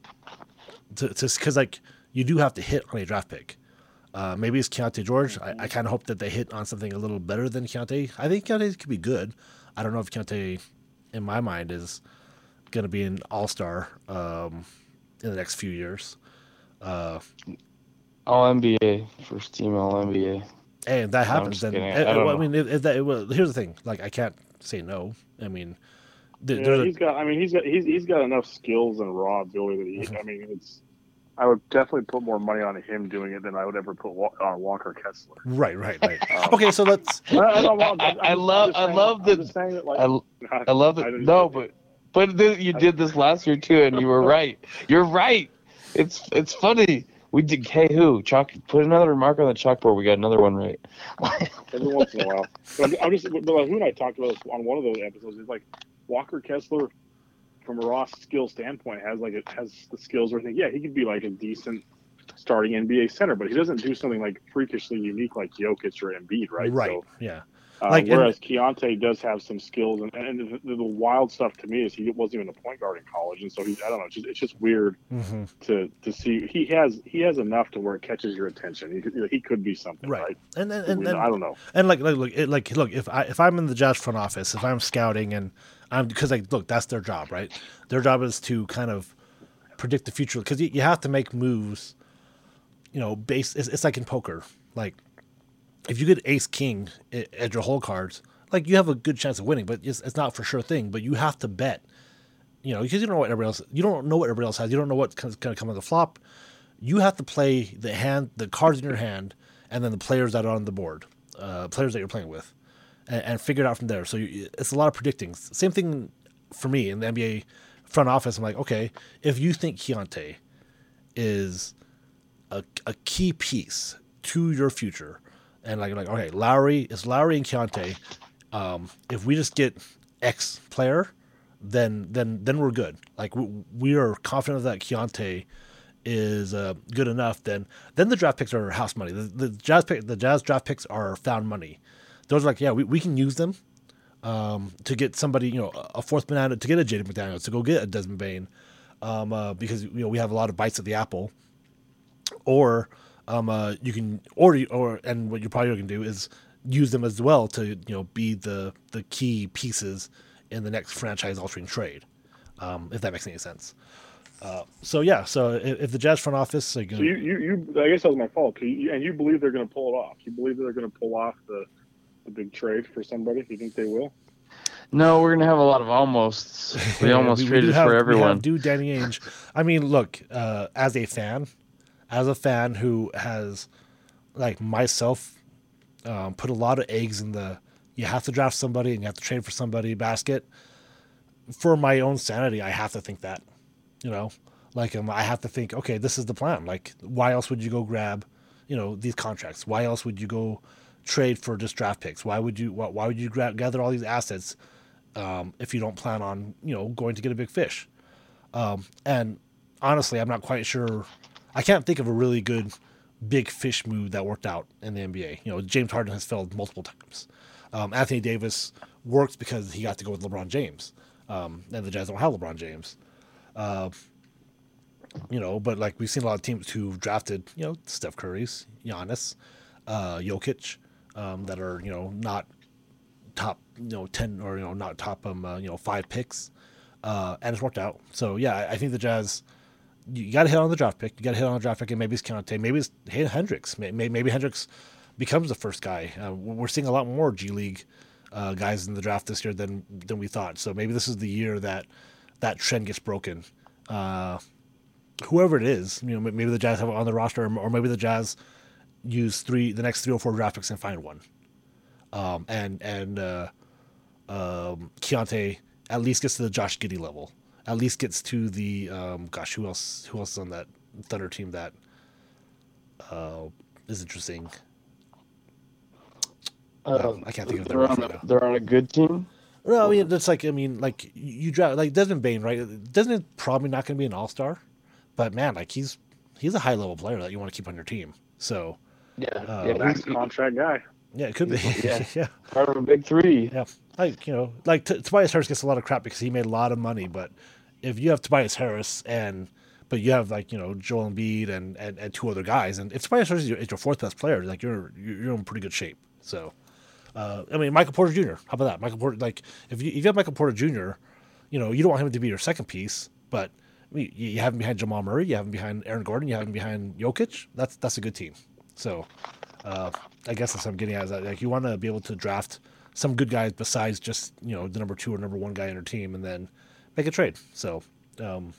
to because like you do have to hit on a draft pick. Uh, maybe it's Keontae George. I, I kind of hope that they hit on something a little better than Keontae. I think Keontae could be good. I don't know if Keontae, in my mind, is going to be an all star um, in the next few years. Uh, All N B A, first team All N B A. Hey, if that I'm happens, just then kidding. eh, I don't well, I know. mean, if, if that well, here's the thing. Like, I can't say no. I mean, there, Yeah, there's a, he's got. I mean, he's got. He's he's got enough skills and raw ability that he. Mhm. I mean, it's. I would definitely put more money on him doing it than I would ever put Wa- on Walker Kessler. right, right, right. Um, Okay, so let's. I, I, don't want- I- I'm I just- love- I'm just I saying- love I'm the- just saying that, like, I, I love I it. don't- No, but but th- you did this last year too, and you were right. You're right. It's it's funny. We did. Hey, who? Chalk. Put another mark on the chalkboard. We got another one right. every once in a while. But I'm, I'm just, but like, who and I talked about this on one of those episodes. It's like Walker Kessler, from a raw skill standpoint, has like it has the skills where I think, yeah, he could be like a decent starting N B A center, but he doesn't do something like freakishly unique like Jokic or Embiid, right? Right. So, Yeah. uh, Like, and- whereas Keontae does have some skills, and, and the, the, the wild stuff to me is he wasn't even a point guard in college, and so he's I don't know, it's just, it's just weird hmm to to see he has he has enough to where it catches your attention. He could, he could be something, right? Right. And and, We and, know- and I don't know. And like, like, look, it, like, look, if I if I'm in the Jazz front office, if I'm scouting and I'm because like, look, that's their job, right? Their job is to kind of predict the future because you, you have to make moves. You know, base. It's, it's like in poker. Like, if you get ace king i- at your hole cards, like you have a good chance of winning, but it's, it's not for sure thing. But you have to bet. You know, because you don't know what everybody else. You don't know what everybody else has. You don't know what's going to come on the flop. You have to play the hand, the cards in your hand, and then the players that are on the board, uh, players that you're playing with, and, and figure it out from there. So you, it's a lot of predicting. Same thing for me in the N B A front office. I'm like, okay, if you think Keontae is a, a key piece to your future, and like like okay, Lowry is Lowry and Keontae. Um, if we just get X player, then then then we're good. Like we, we are confident that Keontae is uh, good enough. Then then the draft picks are house money. The, the Jazz pick, the Jazz draft picks are found money. Those are like, yeah, we, we can use them um, to get somebody, you know, a fourth banana, to get a Jaden McDaniels, to go get a Desmond Bain, um, uh, because you know we have a lot of bites at the apple. Or um, uh, you can, or or and what you're probably going to do is use them as well to, you know, be the the key pieces in the next franchise altering trade, um, if that makes any sense. Uh, so yeah, so if, if the Jazz front office, are gonna, so you, you, you, I guess that was my fault. You, and you believe they're going to pull it off? You believe they're going to pull off the, the big trade for somebody? You think they will? No, we're gonna have a lot of almosts. We almost we, we traded have, for everyone. We have do Danny Ainge. I mean, look, uh, as a fan, as a fan who has, like myself, um, put a lot of eggs in the you have to draft somebody and you have to trade for somebody basket. For my own sanity, I have to think that, you know, like um, I have to think, okay, this is the plan. Like, why else would you go grab, you know, these contracts? Why else would you go trade for just draft picks? Why would you? Why, why would you gra- gather all these assets um, if you don't plan on, you know, going to get a big fish? Um, and honestly, I'm not quite sure. I can't think of a really good big fish move that worked out in the N B A. You know, James Harden has failed multiple times. Um, Anthony Davis worked because he got to go with LeBron James, um, and the Jazz don't have LeBron James. Uh, you know, but like we've seen a lot of teams who've drafted, you know, Steph Curry's, Giannis, uh, Jokic, um, that are, you know, not top, you know, ten or, you know, not top, um, uh, you know, five picks, uh, and it's worked out. So yeah, I, I think the Jazz, you got to hit on the draft pick. You got to hit on the draft pick, and maybe it's Keontae, maybe it's Hendricks. Maybe, maybe Hendricks becomes the first guy. Uh, we're seeing a lot more G League uh, guys in the draft this year than than we thought. So maybe this is the year that that trend gets broken. Uh, whoever it is, you know, maybe the Jazz have it on the roster, or maybe the Jazz use three the next three or four draft picks and find one. Um, and and uh, um, Keontae at least gets to the Josh Giddey level. At least gets to the um, gosh, who else? Who else is on that Thunder team that uh, is interesting? Uh, um, I can't think of they're their on right a, now. They're on a good team. No, I mean that's like I mean like you draft like Desmond Bain, right? Desmond probably not going to be an all star, but man, like he's he's a high level player that you want to keep on your team. So Yeah, uh, yeah, Max he's- contract guy. yeah, it could be. Yeah. yeah. part of a big three. Yeah, like you know, like T- Tobias Harris gets a lot of crap because he made a lot of money. But if you have Tobias Harris and but you have like you know Joel Embiid and, and, and two other guys, and if Tobias Harris is your, is your fourth best player, like you're you're in pretty good shape. So, uh, I mean, Michael Porter Junior How about that? Michael Porter, like if you if you have Michael Porter Junior, you know you don't want him to be your second piece, but I mean, you, you have him behind Jamal Murray, you have him behind Aaron Gordon, you have him behind Jokic. That's that's a good team. So. Uh, I guess that's what I'm getting at. Is that, like you want to be able to draft some good guys besides just you know the number two or number one guy in your team, and then make a trade. So, um,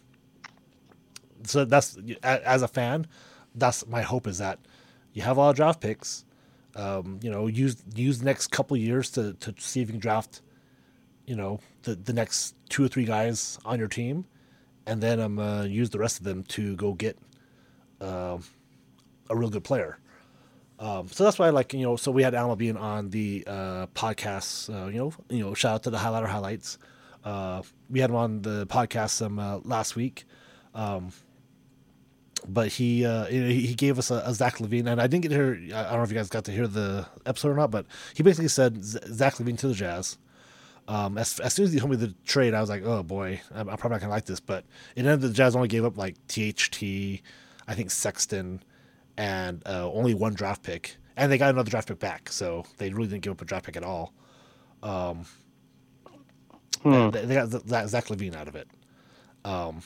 so that's as a fan, that's my hope is that you have a lot of draft picks. Um, you know, use use the next couple of years to to see if you can draft, you know, the the next two or three guys on your team, and then um uh, use the rest of them to go get uh, a real good player. Um, so that's why I like, you know, so we had Alan Levine on the uh, podcast, uh, you know, you know, shout out to the Highlighter Highlights. Uh, we had him on the podcast um, uh, last week. Um, but he, uh, you know, he he gave us a, a Zach Levine, and I didn't get to hear, I don't know if you guys got to hear the episode or not, but he basically said Z- Zach Levine to the Jazz. Um, as, as soon as he told me the trade, I was like, oh boy, I'm, I'm probably not going to like this, but it ended the Jazz only gave up like T H T, I think Sexton, and uh, only one draft pick, and they got another draft pick back, so they really didn't give up a draft pick at all. Um, Hmm. they, they got Z- Zach Levine out of it. Um,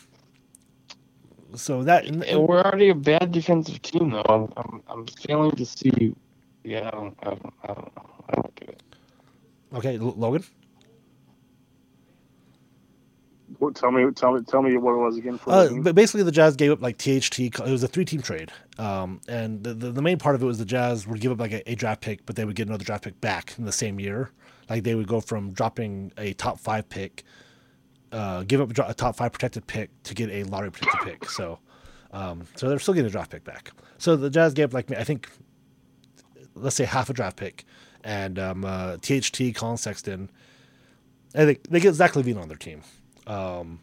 so that and, And we're already a bad defensive team, though. I'm, I'm, I'm failing to see. Yeah, I don't, I don't, I don't know. I don't get it. okay, L- Logan. What, tell me, tell me, tell me what it was again. For Uh, but basically, the Jazz gave up like T H T. It was a three-team trade, um, and the, the the main part of it was the Jazz would give up like a, a draft pick, but they would get another draft pick back in the same year. Like they would go from dropping a top five pick, uh, give up a, dro- a top five protected pick to get a lottery protected pick. So, um, so they're still getting a draft pick back. So the Jazz gave up like I think, let's say half a draft pick, and um, uh, T H T, Colin Sexton, and they they get Zach LaVine on their team. Um,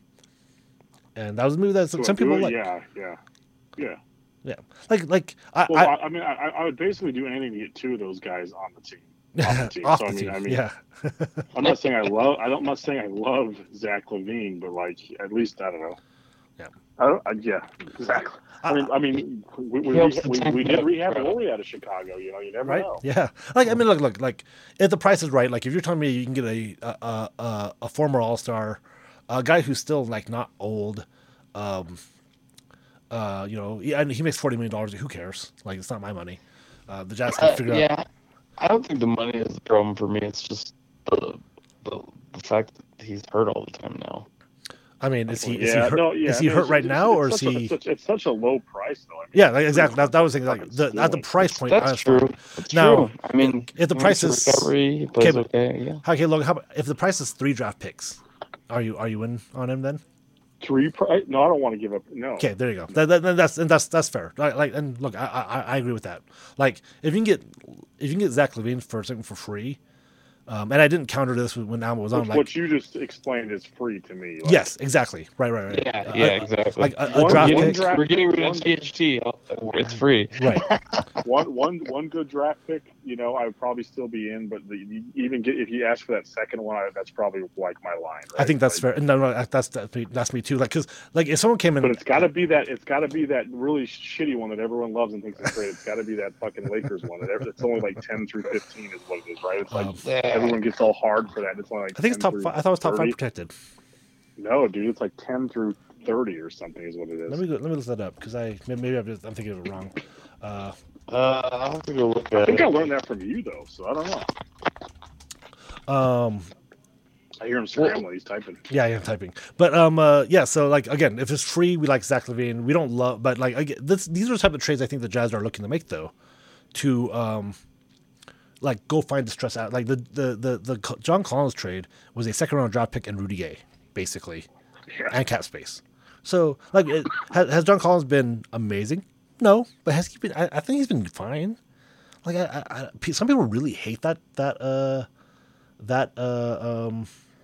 and that was a movie that some, So some people do it? like. Yeah, yeah, yeah. Yeah, like like I, Well, I, I, I mean, I, I would basically do anything to get two of those guys on the team. Off the team. off so, the I mean, team. I mean, yeah, I'm not saying I love. I don't, I'm not saying I love Zach LaVine, but like at least I don't know. Yeah. I don't. I, yeah. Exactly. I mean, I mean, we we, He helps we, the we team did rehab out. Lori out of Chicago. You know, you never right. know. Yeah, like I mean, look, look, like if the price is right, like if you're telling me you can get a a a, a former All Star, a guy who's still like not old, um, uh, you know, yeah, and he makes forty million dollars. Who cares? Like it's not my money. Uh, the Jazz can Uh, figure out. yeah, I don't think the money is the problem for me. It's just the the, the fact that he's hurt all the time now. I mean, is he is yeah, he hurt? no, yeah. is I he mean, hurt it's- right it's- now, it's or is such a- he? It's such, it's such a low price, though. I mean, Yeah, like, exactly. That, that was thinking, like fucking the, at the stealing. price point. That's that's true. fine. That's Now, true. I mean, if the he price makes a is- recovery, he plays okay, but- okay. Yeah. Okay, look, how about, if the price is three draft picks, are you are you in on him then? Three price? No, I don't want to give up. No. Okay, there you go. That, that, that's and that's that's fair. Like, like and look, I, I I agree with that. Like if you can get if you can get Zach LaVine for something for free, um, and I didn't counter this when Alma was on. Which, Like what you just explained is free to me. Like, yes, exactly. Right, right, right. Yeah, Uh, yeah, uh, exactly. Like a, a One- draft one pick. draft- We're getting rid one- of T H T. It's free. Right. one one one good draft pick, you know, I would probably still be in. But the, you even get if you ask for that second one, I, that's probably like my line. I think that's Like, fair. No, no, that's that's me, that's me too. Like, cause like if someone came in, But it's got to be that. It's got to be that really shitty one that everyone loves and thinks is great. It's got to be that fucking Lakers one. That every, it's only like ten through fifteen is what it is, right? It's like Um, everyone gets all hard for that. It's only like I think it's ten top. through Five, I thought it was top thirty. five protected. No, dude, it's like ten through thirty or something is what it is. Let me go, let me look that up because I maybe I'm just I'm thinking of it wrong. Uh, Uh, I'll have to go look I at think I it. learned that from you though, so I don't know. um, I hear him scrambling. He's typing. Yeah, I am typing. But um, uh, yeah. So like again, if it's free, we like Zach LaVine. We don't love, but like again, this, these are the type of trades I think the Jazz are looking to make though, to um, like go find the stress out. Like the the the the John Collins trade was a second round draft pick and Rudy Gay, basically, Yeah. and cap space. So like, it, has, has John Collins been amazing? No, but has he been? I, I think he's been fine. Like I, I, I, some people really hate that that uh that uh um.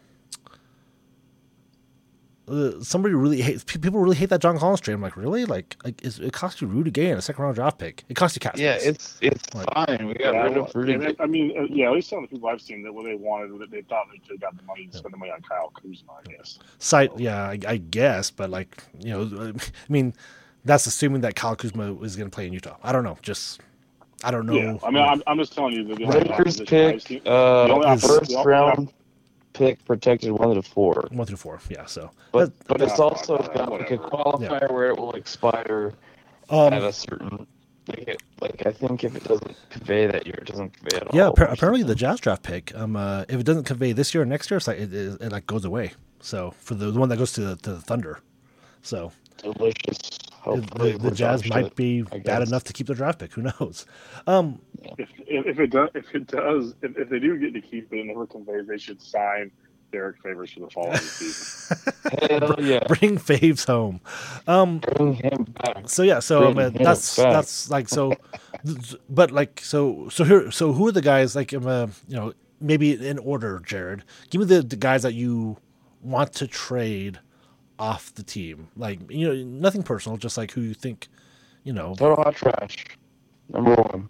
Uh, somebody really hates people really hate that John Collins trade. I'm like, really? Like, like it's, it cost you Rudy Gay and a second round draft pick. It cost you cap Yeah, space. it's it's Like- fine. We got Yeah, rid well, of Rudy. and I- I mean, uh, yeah, at least some of the people I've seen that what they wanted, that they thought they could have got the money to spend the money on Kyle Kuzma, I guess. Site, yeah, I, I guess, but like, you know, I mean, that's assuming that Kyle Kuzma is going to play in Utah. I don't know. Just, I don't know. Yeah, I mean, I'm, I'm just telling you that the only Lakers opposition I've pick, seen- uh, the only is- oppo- first the only round pick protected one to four. one through four. Yeah. So, But that- but it's Yeah, also whatever. got like a qualifier where it will expire um, at a certain like, it, like I think if it doesn't convey that year, it doesn't convey at yeah. all. Appa- apparently, the Jazz draft pick, um, uh, if it doesn't convey this year or next year, it's like it, it, it like goes away. So for the, the one that goes to the, to the Thunder, so delicious. the, Hopefully the we're Jazz dog might shit, be I bad guess. enough to keep their draft pick. Who knows? Um, If, if, if it does, if it does, if, if they do get to keep it and never conveys, they should sign Derek Favors for the following season. Hell yeah. bring Faves home. Um, Bring him back. So yeah, so Bring um, him that's back. that's like so, th- but like so so here so who are the guys like um, uh, you know maybe in order, Jared? Give me the, the guys that you want to trade off the team. Like you know nothing personal, just like who you think you know. Total hot trash. Number one.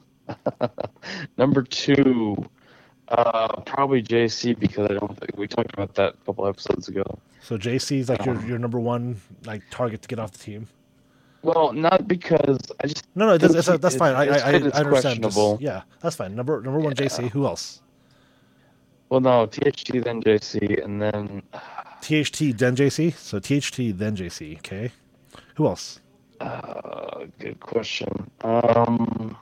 Number two, uh, probably J C because I don't think we talked about that a couple episodes ago. So J C's like your your number one like target to get off the team. Well, not because I just No, no, that's, think that's, that's his- fine. I his I, I fit is understand. Just- questionable. yeah, that's fine. Number number one J C. Who else? Well, no, T H T then J C and then T H T then J C. So T H T then J C. Okay. Who else? uh, good question. Um,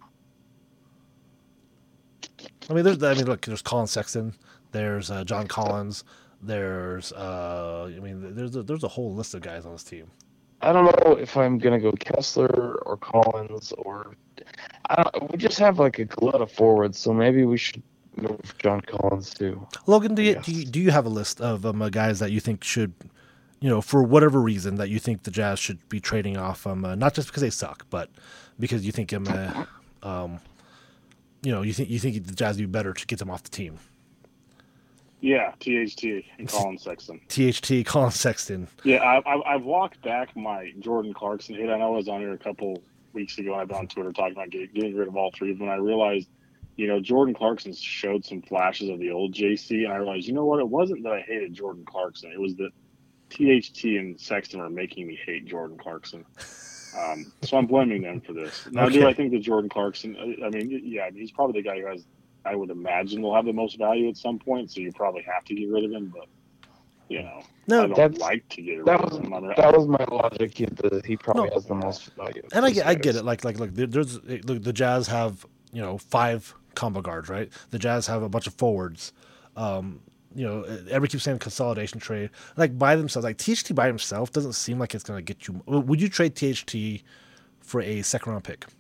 I mean, there's I mean, look, there's Colin Sexton, there's uh, John Collins, There's, uh, I mean, there's a, there's a whole list of guys on this team. I don't know if I'm gonna go Kessler or Collins or I don't. We just have like a glut of forwards, so maybe we should move John Collins too. Logan, do you, Yes. do you do you have a list of um, uh, guys that you think should, you know, for whatever reason that you think the Jazz should be trading off? Um, uh, not just because they suck, but because you think um, uh, um, you know, you think you think the Jazz would be better to get them off the team. Yeah, T H T and Colin Sexton. T H T, Colin Sexton. Yeah, I, I, I've walked back my Jordan Clarkson hate. I know I was on here a couple weeks ago, and I've been on Twitter talking about get, getting rid of all three of them. And I realized, you know, Jordan Clarkson showed some flashes of the old J C, and I realized, you know what? It wasn't that I hated Jordan Clarkson. It was that T H T and Sexton were making me hate Jordan Clarkson. Um, so I'm blaming them for this. Now, Okay. do I think that Jordan Clarkson, I I mean, yeah, he's probably the guy who has, I would imagine, will have the most value at some point, so you probably have to get rid of him, but, you know, No, I don't that's- like to get rid That of was him. I mean, that was my logic. He, the, he probably No. has the most value. And I get, I get it. Like, like, look, there- there's look, the Jazz have, you know, five combo guards, right? The Jazz have a bunch of forwards. Um, you know, everybody keeps saying consolidation trade. Like by themselves, like T H T by himself doesn't seem like it's going to get you. Would you trade T H T for a second round pick?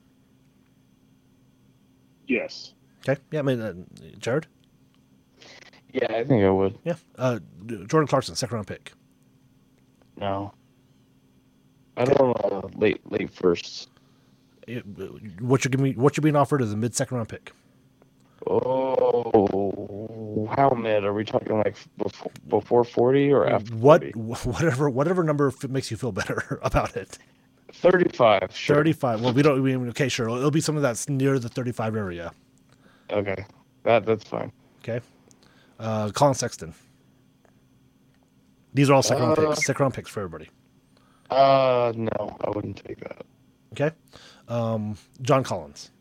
yes. Okay, yeah, I mean, uh, Jared, Yeah, I think I would. yeah, uh, Jordan Clarkson, second round pick. No. I don't know. Late, late first. It, what you're giving, what you're being offered is a mid second round pick. Oh, how mid? Are we talking like before, before forty or after What, forty? whatever, whatever number f- makes you feel better about it. thirty-five, sure. Thirty-five. Well, we don't. We, okay, sure. It'll be something that's near the thirty-five area. Okay, that that's fine. Okay. Uh, Colin Sexton. These are all second round Uh, picks. Second round picks for everybody. Uh, no, I wouldn't take that. Okay. Um, John Collins.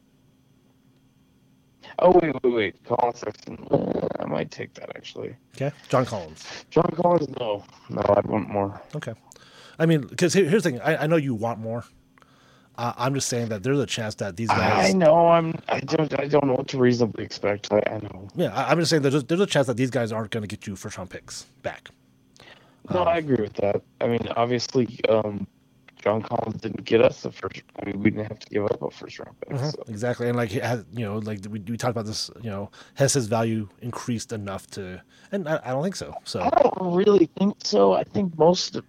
Oh, wait, wait, wait. Colin Sexton. Uh, I might take that, actually. Okay. John Collins. John Collins, no. No, I'd want more. Okay. I mean, because here, here's the thing. I, I know you want more. Uh, I'm just saying that there's a chance that these guys. I know. I'm. I don't. I don't know what to reasonably expect. I, I know. Yeah, I, I'm just saying there's a, there's a chance that these guys aren't going to get you first round picks back. No, I agree with that. I mean, obviously, um, John Collins didn't get us the first. I mean, we didn't have to give up a first round pick. Mhm, So. Exactly, and like it has, you know, like we, we talked about this, you know, has his value increased enough to? And I, I don't think so. So I don't really think so. I think most,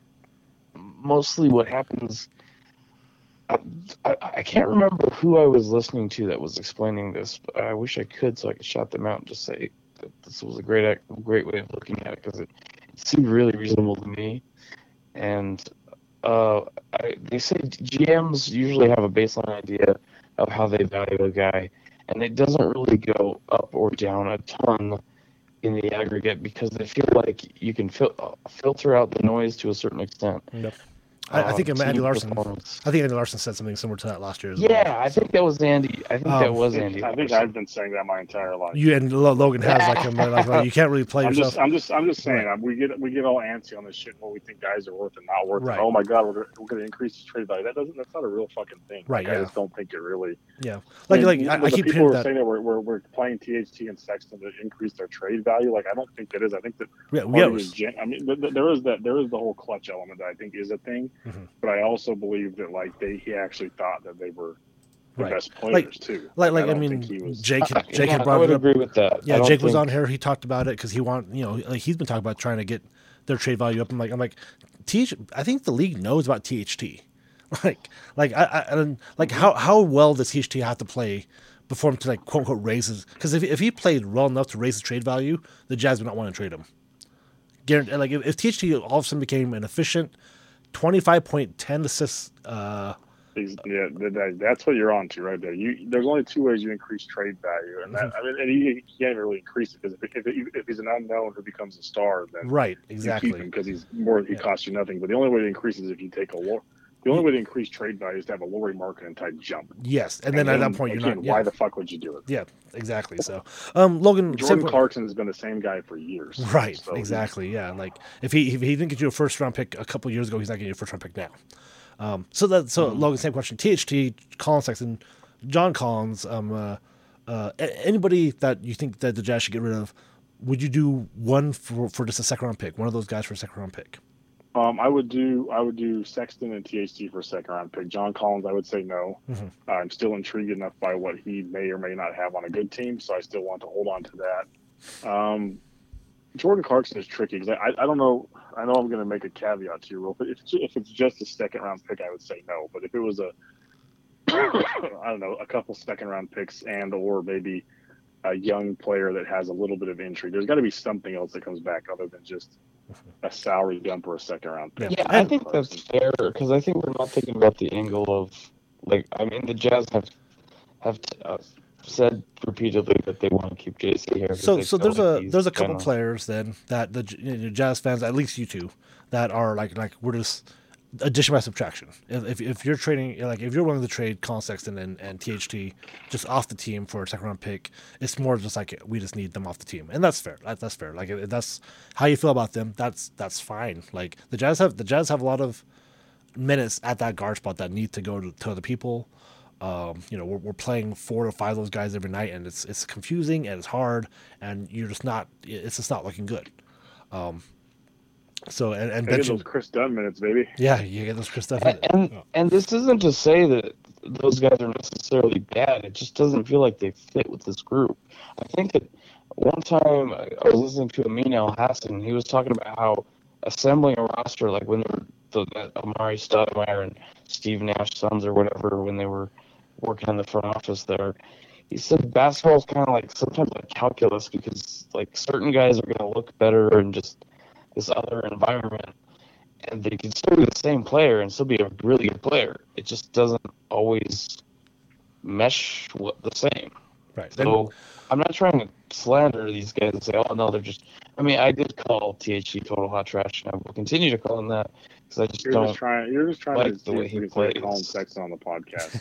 mostly what happens. I, I, I can't remember who I was listening to that was explaining this, but I wish I could so I could shout them out and just say that this was a great, ac- great way of looking at it because it, it seemed really reasonable to me. And uh, I, they say G Ms usually have a baseline idea of how they value a guy, and it doesn't really go up or down a ton in the aggregate because they feel like you can fil- filter out the noise to a certain extent. Yep. I, I think Um, Andy team Larson. performance. I think Andy Larson said something similar to that last year. As well. Yeah, I think that was Andy. I think that Um, was Andy. I think Larson. I've been saying that my entire life. You and Lo- Logan has like him. Like, like, you can't really play I'm yourself. just, I'm just, I'm just saying. Right. um, We get, we get all antsy on this shit. What we think guys are worth and not worth. Right. And, oh my god, we're, gonna- we're going to increase the trade value. That doesn't. That's not a real fucking thing. Right, Like, yeah. I just don't think it really. Yeah, like like I, I the keep people hearing who are that. saying that we're, we're, we're playing T H T and Sexton to increase their trade value. Like I don't think that is. I think that Yeah, part yeah, of it is gen- I mean, th- th- there is that there is the whole clutch element that I think is a thing. Mhm. But I also believe that like they he actually thought that they were the Right. best players Like- too. like like I, don't mean, think he was- Jake Uh, Jake yeah, had I brought would it up. agree with that. I Yeah, don't Jake was think- on here. He talked about it because he want you know like he's been talking about trying to get their trade value up. I'm like I'm like T H. I think the league knows about T H T. Like like I, I and like how how well does T H T have to play before him to like quote unquote raise his? Because if if he played well enough to raise his trade value, the Jazz would not want to trade him. Guarantee, like if, if T H T all of a sudden became an efficient twenty-five point ten assists. Uh, He's, yeah, that, that- that's what you're on to right there. You there's only two ways you increase trade value, and that I mean, and he, he can't really increase it because if, if, if he's an unknown who becomes a star, then right, you keep exactly. him because he's more. He Yeah. costs you nothing. But the only way to increase is if you take a low. The only way to increase trade value is to have a Lowry Markkinen type jump. Yes, and then at that point you're again, not. Why Yeah, the fuck would you do it? yeah, exactly. So, um, Logan, same Jordan point- Clarkson has been the same guy for years. Right, So exactly. Yeah, like if he if he didn't get you a first round pick a couple years ago, he's not getting you a first round pick now. Um, so that so Mm-hmm. Logan, same question. T H T, Colin Sexton, John Collins, um, uh, uh, a- anybody that you think that the Jazz should get rid of would you do one for, for just a second round pick? One of those guys for a second round pick? Um, I would do I would do Sexton and T H T for a second round pick. John Collins, I would say no. Mm-hmm. Uh, I'm still intrigued enough by what he may or may not have on a good team, so I still want to hold on to that. Um, Jordan Clarkson is tricky because I, I don't know. I know I'm going to make a caveat to your rule, but if if it's just a second round pick, I would say no. But if it was a I don't know, a couple second round picks and or maybe a young player that has a little bit of intrigue, there's got to be something else that comes back other than just a salary dump or a second round pick. Yeah, I think that's fair because I think we're not thinking about the angle of like I mean the Jazz have have uh, said repeatedly that they want to keep J C here. So so there's a there's a couple kinda... players then that the you know, Jazz fans, at least you two, that are like like we're just addition by subtraction. If, if if you're trading, like if you're willing to trade Colin Sexton and, and T H T just off the team for a second round pick, it's more just like we just need them off the team, and that's fair. That, that's fair. Like if that's how you feel about them. That's that's fine. Like the Jazz have the Jazz have a lot of minutes at that guard spot that need to go to, to other people. Um, you know, we're, we're playing four to five of those guys every night, and it's it's confusing and it's hard, and you're just not. It's just not looking good. Um, So and, and get those Chris Dunn minutes, baby. Yeah, you get those Chris Dunn minutes. And, and, and this isn't to say that those guys are necessarily bad. It just doesn't feel like they fit with this group. I think that one time I was listening to Amin Al Hassan. He was talking about how assembling a roster, like when they were the Amari Stoudemire and Steve Nash sons or whatever, when they were working in the front office there, he said basketball is kind of like sometimes like calculus because like certain guys are going to look better and just this other environment, and they can still be the same player and still be a really good player. It just doesn't always mesh the same. Right. So then, I'm not trying to slander these guys and say, oh, no, they're just... I mean, I did call T H T total hot trash, and I will continue to call him that because I just you're don't just trying, You're just trying like to the way he plays. Colin Sexton on the podcast.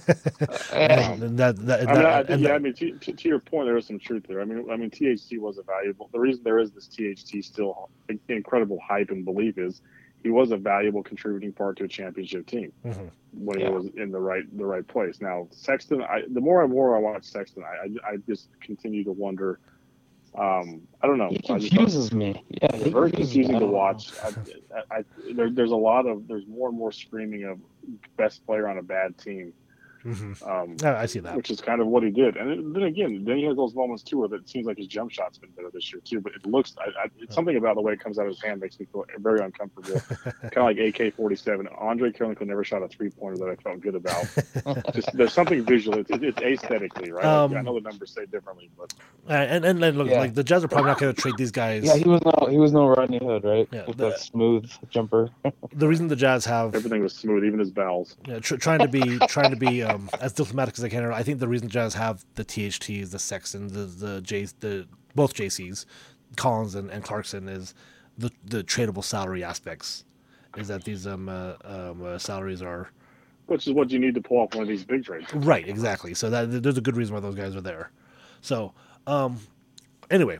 um, and that, that, I mean, that, I, and yeah, that, I mean to, to, to your point, there is some truth there. I mean, I mean, T H T was a valuable... The reason there is this T H T still incredible hype and belief is he was a valuable contributing part to a championship team mm-hmm. when yeah. he was in the right the right place. Now, Sexton, I, the more and more I watch Sexton, I, I, I just continue to wonder. Um, I don't know. He confuses me. Yeah, it's very confusing to watch. I, I, I, there, there's a lot of there's more and more screaming of best player on a bad team. Mm-hmm. Um, yeah, I see that. Which is kind of what he did. And then again, then he has those moments too where it seems like his jump shot's been better this year too. But it looks, I, I, it's something about the way it comes out of his hand makes me feel very uncomfortable. Kind of like A K forty-seven. Andre Kirilenko never shot a three pointer that I felt good about. Just there's something visual. It's, it's aesthetically right. Um, like, I know the numbers say differently, but uh, and and then look, yeah. like the Jazz are probably not going to trade these guys. Yeah, he was no he was no Rodney Hood, right? Yeah, With the, that smooth jumper. The reason the Jazz have everything was smooth, even his bowels. Yeah, tr- trying to be trying to be um, as diplomatic as I can. I think the reason Jazz have the T H Ts, the Sexton, the the J, the both J Cs, Collins and, and Clarkson is the the tradable salary aspects. Is that these um, uh, um uh, salaries are, which is what you need to pull off one of these big trades. Right, exactly. So that there's a good reason why those guys are there. So, um, anyway,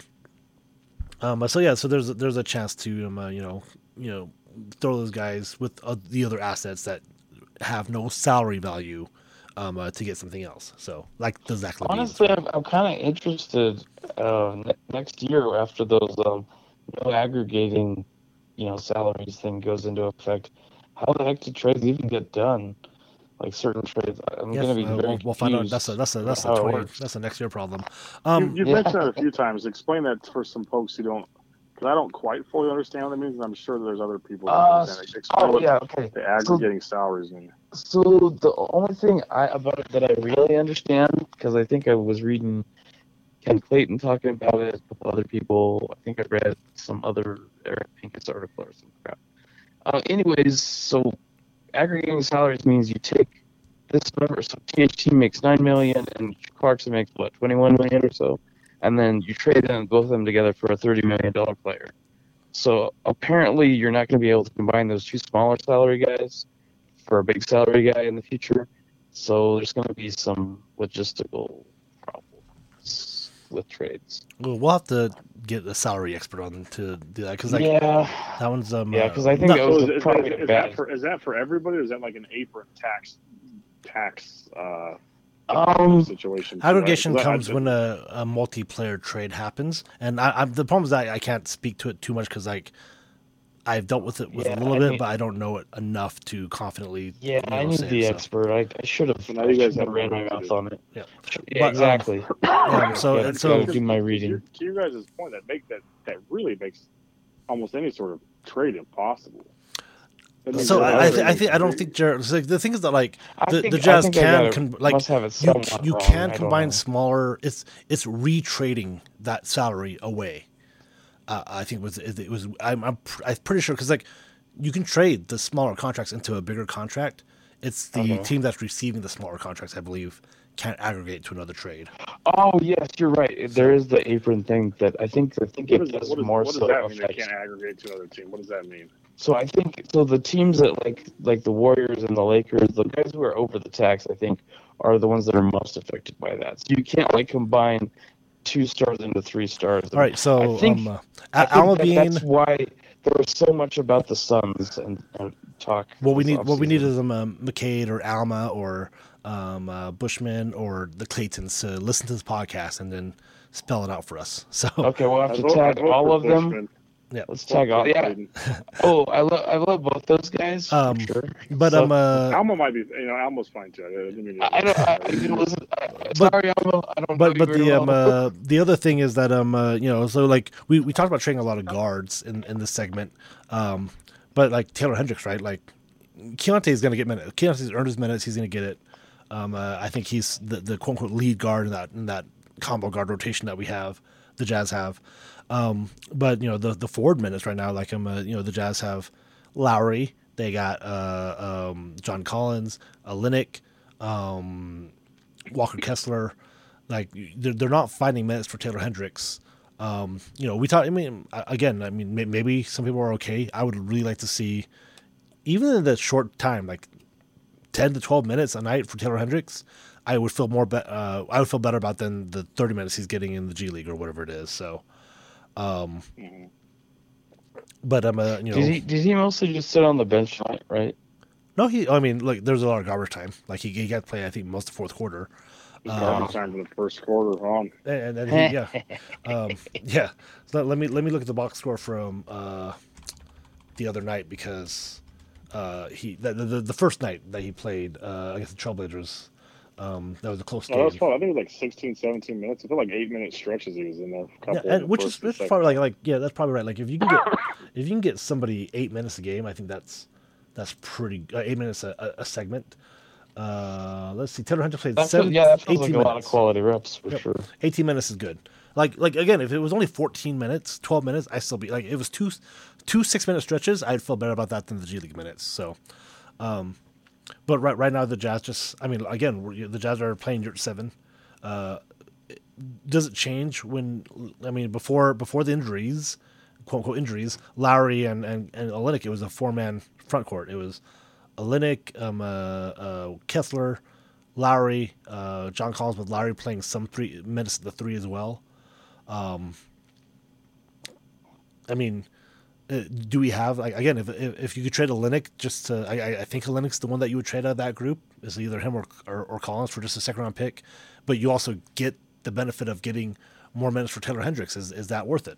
um, so yeah, so there's there's a chance to um, uh, you know you know throw those guys with uh, the other assets that have no salary value. Um, uh, to get something else. So, like the Zach LaVine. Honestly, I'm, I'm kind of interested uh, ne- next year after those um, no aggregating, you know, salaries thing goes into effect. How the heck do trades even get done? Like certain trades, I'm yeah, going to be uh, very we'll, we'll find out. That's a that's a that's a twenty, that's a next year problem. Um, you, you've yeah. mentioned that a few times. Explain that for some folks who don't. Because I don't quite fully understand what it means, and I'm sure there's other people who Uh, understand it. Explain oh, what yeah, okay. the aggregating so, salaries mean. So the only thing I about it that I really understand, because I think I was reading Ken Clayton talking about it, a couple other people. I think I read some other Eric Pincus article or some crap. Uh, anyways, so aggregating salaries means you take this number. So T H T makes nine million, and Clarkson makes what twenty-one million or so. And then you trade them, both of them together for a thirty million dollars player. So apparently you're not going to be able to combine those two smaller salary guys for a big salary guy in the future. So there's going to be some logistical problems with trades. Well, we'll have to get a salary expert on to do that because like yeah, that one's um yeah because I think not, that was so the is, probably is, is, bad. that for, is that for everybody, or is that like an apron tax tax uh, Um, situation. too, Aggregation right? 'Cause I- comes I- when a, a multiplayer trade happens, and I, I, the problem is I, I can't speak to it too much because like I've dealt with it with Yeah, a little I bit, mean- but I don't know it enough to confidently. Yeah, you know, I need say the it, so. expert. I, I should have. So now I you guys should have have ran my more to mouth do. on it. Yeah. Yeah, But, um, exactly. Yeah, so Gotta- and so gotta do my To reading. your, to your guys' point, that make that that really makes almost any sort of trade impossible. That makes so it I, I, harder th- I to think I don't trade. think Jared. it's Like the thing is that like I the, think- the I Jazz think I can got it- con- like must have it you somewhat you wrong, can I don't combine know. smaller. It's it's retrading that salary away. Uh, I think it was it was I'm I'm, pr- I'm pretty sure because like you can trade the smaller contracts into a bigger contract. It's the Okay. team that's receiving the smaller contracts, I believe, can't aggregate to another trade. Oh yes, you're right. There is the apron thing that I think I think What, it is that, does what, is, more what does so that mean? They affect. can't aggregate to another team. What does that mean? So I think so the teams that like like the Warriors and the Lakers, the guys who are over the tax, I think, are the ones that are most affected by that. So you can't like combine two stars into three stars. All right, so I think, um, uh, I think Alma that Bean. that's why there was so much about the Suns and, and talk. What we this need, what we need offseason. is um, uh, McCade or Alma or um, uh, Bushman or the Claytons to listen to this podcast and then spell it out for us. So Okay, we'll have I to vote- I tag vote all for of them. Bushman. yeah, Let's tag all. Yeah. Oh, I love I love both those guys. for um, sure. but So- um, uh, Alma might be, you know, Alma's fine too. I, didn't mean to- I, I don't. I, I didn't listen. I, But- sorry, Alma. I don't. know but you but very the um, well. uh, the other thing is that um, uh, you know, so like we, we talked about trading a lot of guards in, in this segment, um, but like Taylor Hendricks, right? Like Keontae is going to get minutes. Keontae's earned his minutes. He's going to get it. Um, uh, I think he's the, the quote unquote lead guard in that in that combo guard rotation that we have, the Jazz have. Um, but you know the the forward minutes right now, like um, uh, you know the Jazz have Lowry. They got uh, um, John Collins, Olynyk, um, Walker Kessler. Like they're they're not finding minutes for Taylor Hendricks. Um, you know, we talked. I mean, a- again, I mean, may- maybe some people are okay. I would really like to see, even in the short time, like ten to twelve minutes a night for Taylor Hendricks. I would feel more. Be- uh, I would feel better about than the thirty minutes he's getting in the G League or whatever it is. So, um, but I'm a you know. Did he? Did he mostly just sit on the bench tonight? Right. No, he. I mean, like, there's a lot of garbage time. Like, he, he got to play, I think, most of the fourth quarter. Garbage time for the first quarter on. And, and he, yeah, um, yeah. So let me let me look at the box score from uh, the other night because uh, he the, the the first night that he played uh, against the Trailblazers, um, that was a close No, that was game. fun. I think it was like sixteen, seventeen minutes. I feel like eight minute stretches he was in there. A couple Yeah, in and the which is first and which is second. probably like like yeah, that's probably right. Like if you can get if you can get somebody eight minutes a game, I think that's that's pretty uh, eight minutes a, a, a segment. Uh, let's see. Taylor Hunter played That's seven, yeah, that feels like eighteen a lot of minutes. quality reps for Yep. sure. eighteen minutes is good. Like like again, if it was only fourteen minutes, twelve minutes, I still be like it was two two six minute stretches, I'd feel better about that than the G League minutes. So, um, but right right now the Jazz just I mean again we're, the Jazz are playing Yurt seven. Uh, does it change when I mean before before the injuries, quote unquote injuries, Lowry and and and Olynyk, it was a four man front court. It was Olynyk, um, uh, uh, Kessler, Lowry, uh, John Collins with Lowry playing some three minutes at the three as well. Um, I mean, uh, do we have like again? If if, if you could trade Olynyk, just to, I I- I think Olynyk's the one that you would trade out of that group is either him or, or or Collins for just a second round pick, but you also get the benefit of getting more minutes for Taylor Hendricks. Is is that worth it?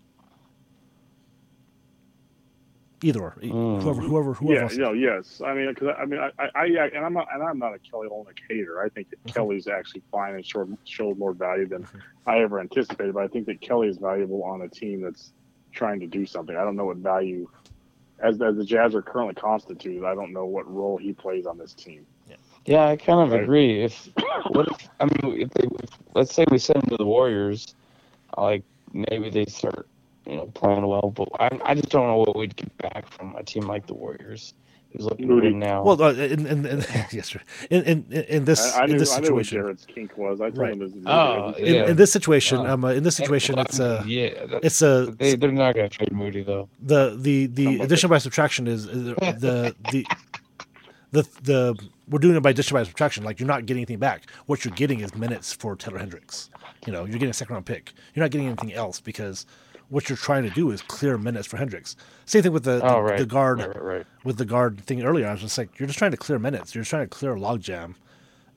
Either or, whoever whoever whoever. Yeah, else. no, yes. I mean, because I mean, I, I, I, and I'm not, and I'm not a Kelly Olynyk hater. I think that Mm-hmm. Kelly's actually fine and showed showed more value than I ever anticipated. But I think that Kelly is valuable on a team that's trying to do something. I don't know what value, as as the Jazz are currently constituted, I don't know what role he plays on this team. Yeah, I kind of Right. agree. If what if I mean if they if, let's say we send him to the Warriors, like maybe they start you know playing well, but I I just don't know what we'd get back from a team like the Warriors who's looking Moody. good now. Well, uh, in, in, in, yes, sir. In, in, in this I, I in knew this I knew what situation, Jared's kink was. I told Right. him this. Oh, in, yeah. in this situation, Oh. um, uh, in this situation, it's uh, yeah, that, it's a they they're not gonna trade Moody though. the the the Somewhat. addition by subtraction is, is the the the the we're doing it by addition by subtraction. Like you're not getting anything back. What you're getting is minutes for Taylor Hendricks. You know, you're getting a second round pick. You're not getting anything else because what you're trying to do is clear minutes for Hendricks. Same thing with the the, Oh right, the guard right, right, right. with the guard thing earlier. I was just like, you're just trying to clear minutes. You're just trying to clear a logjam.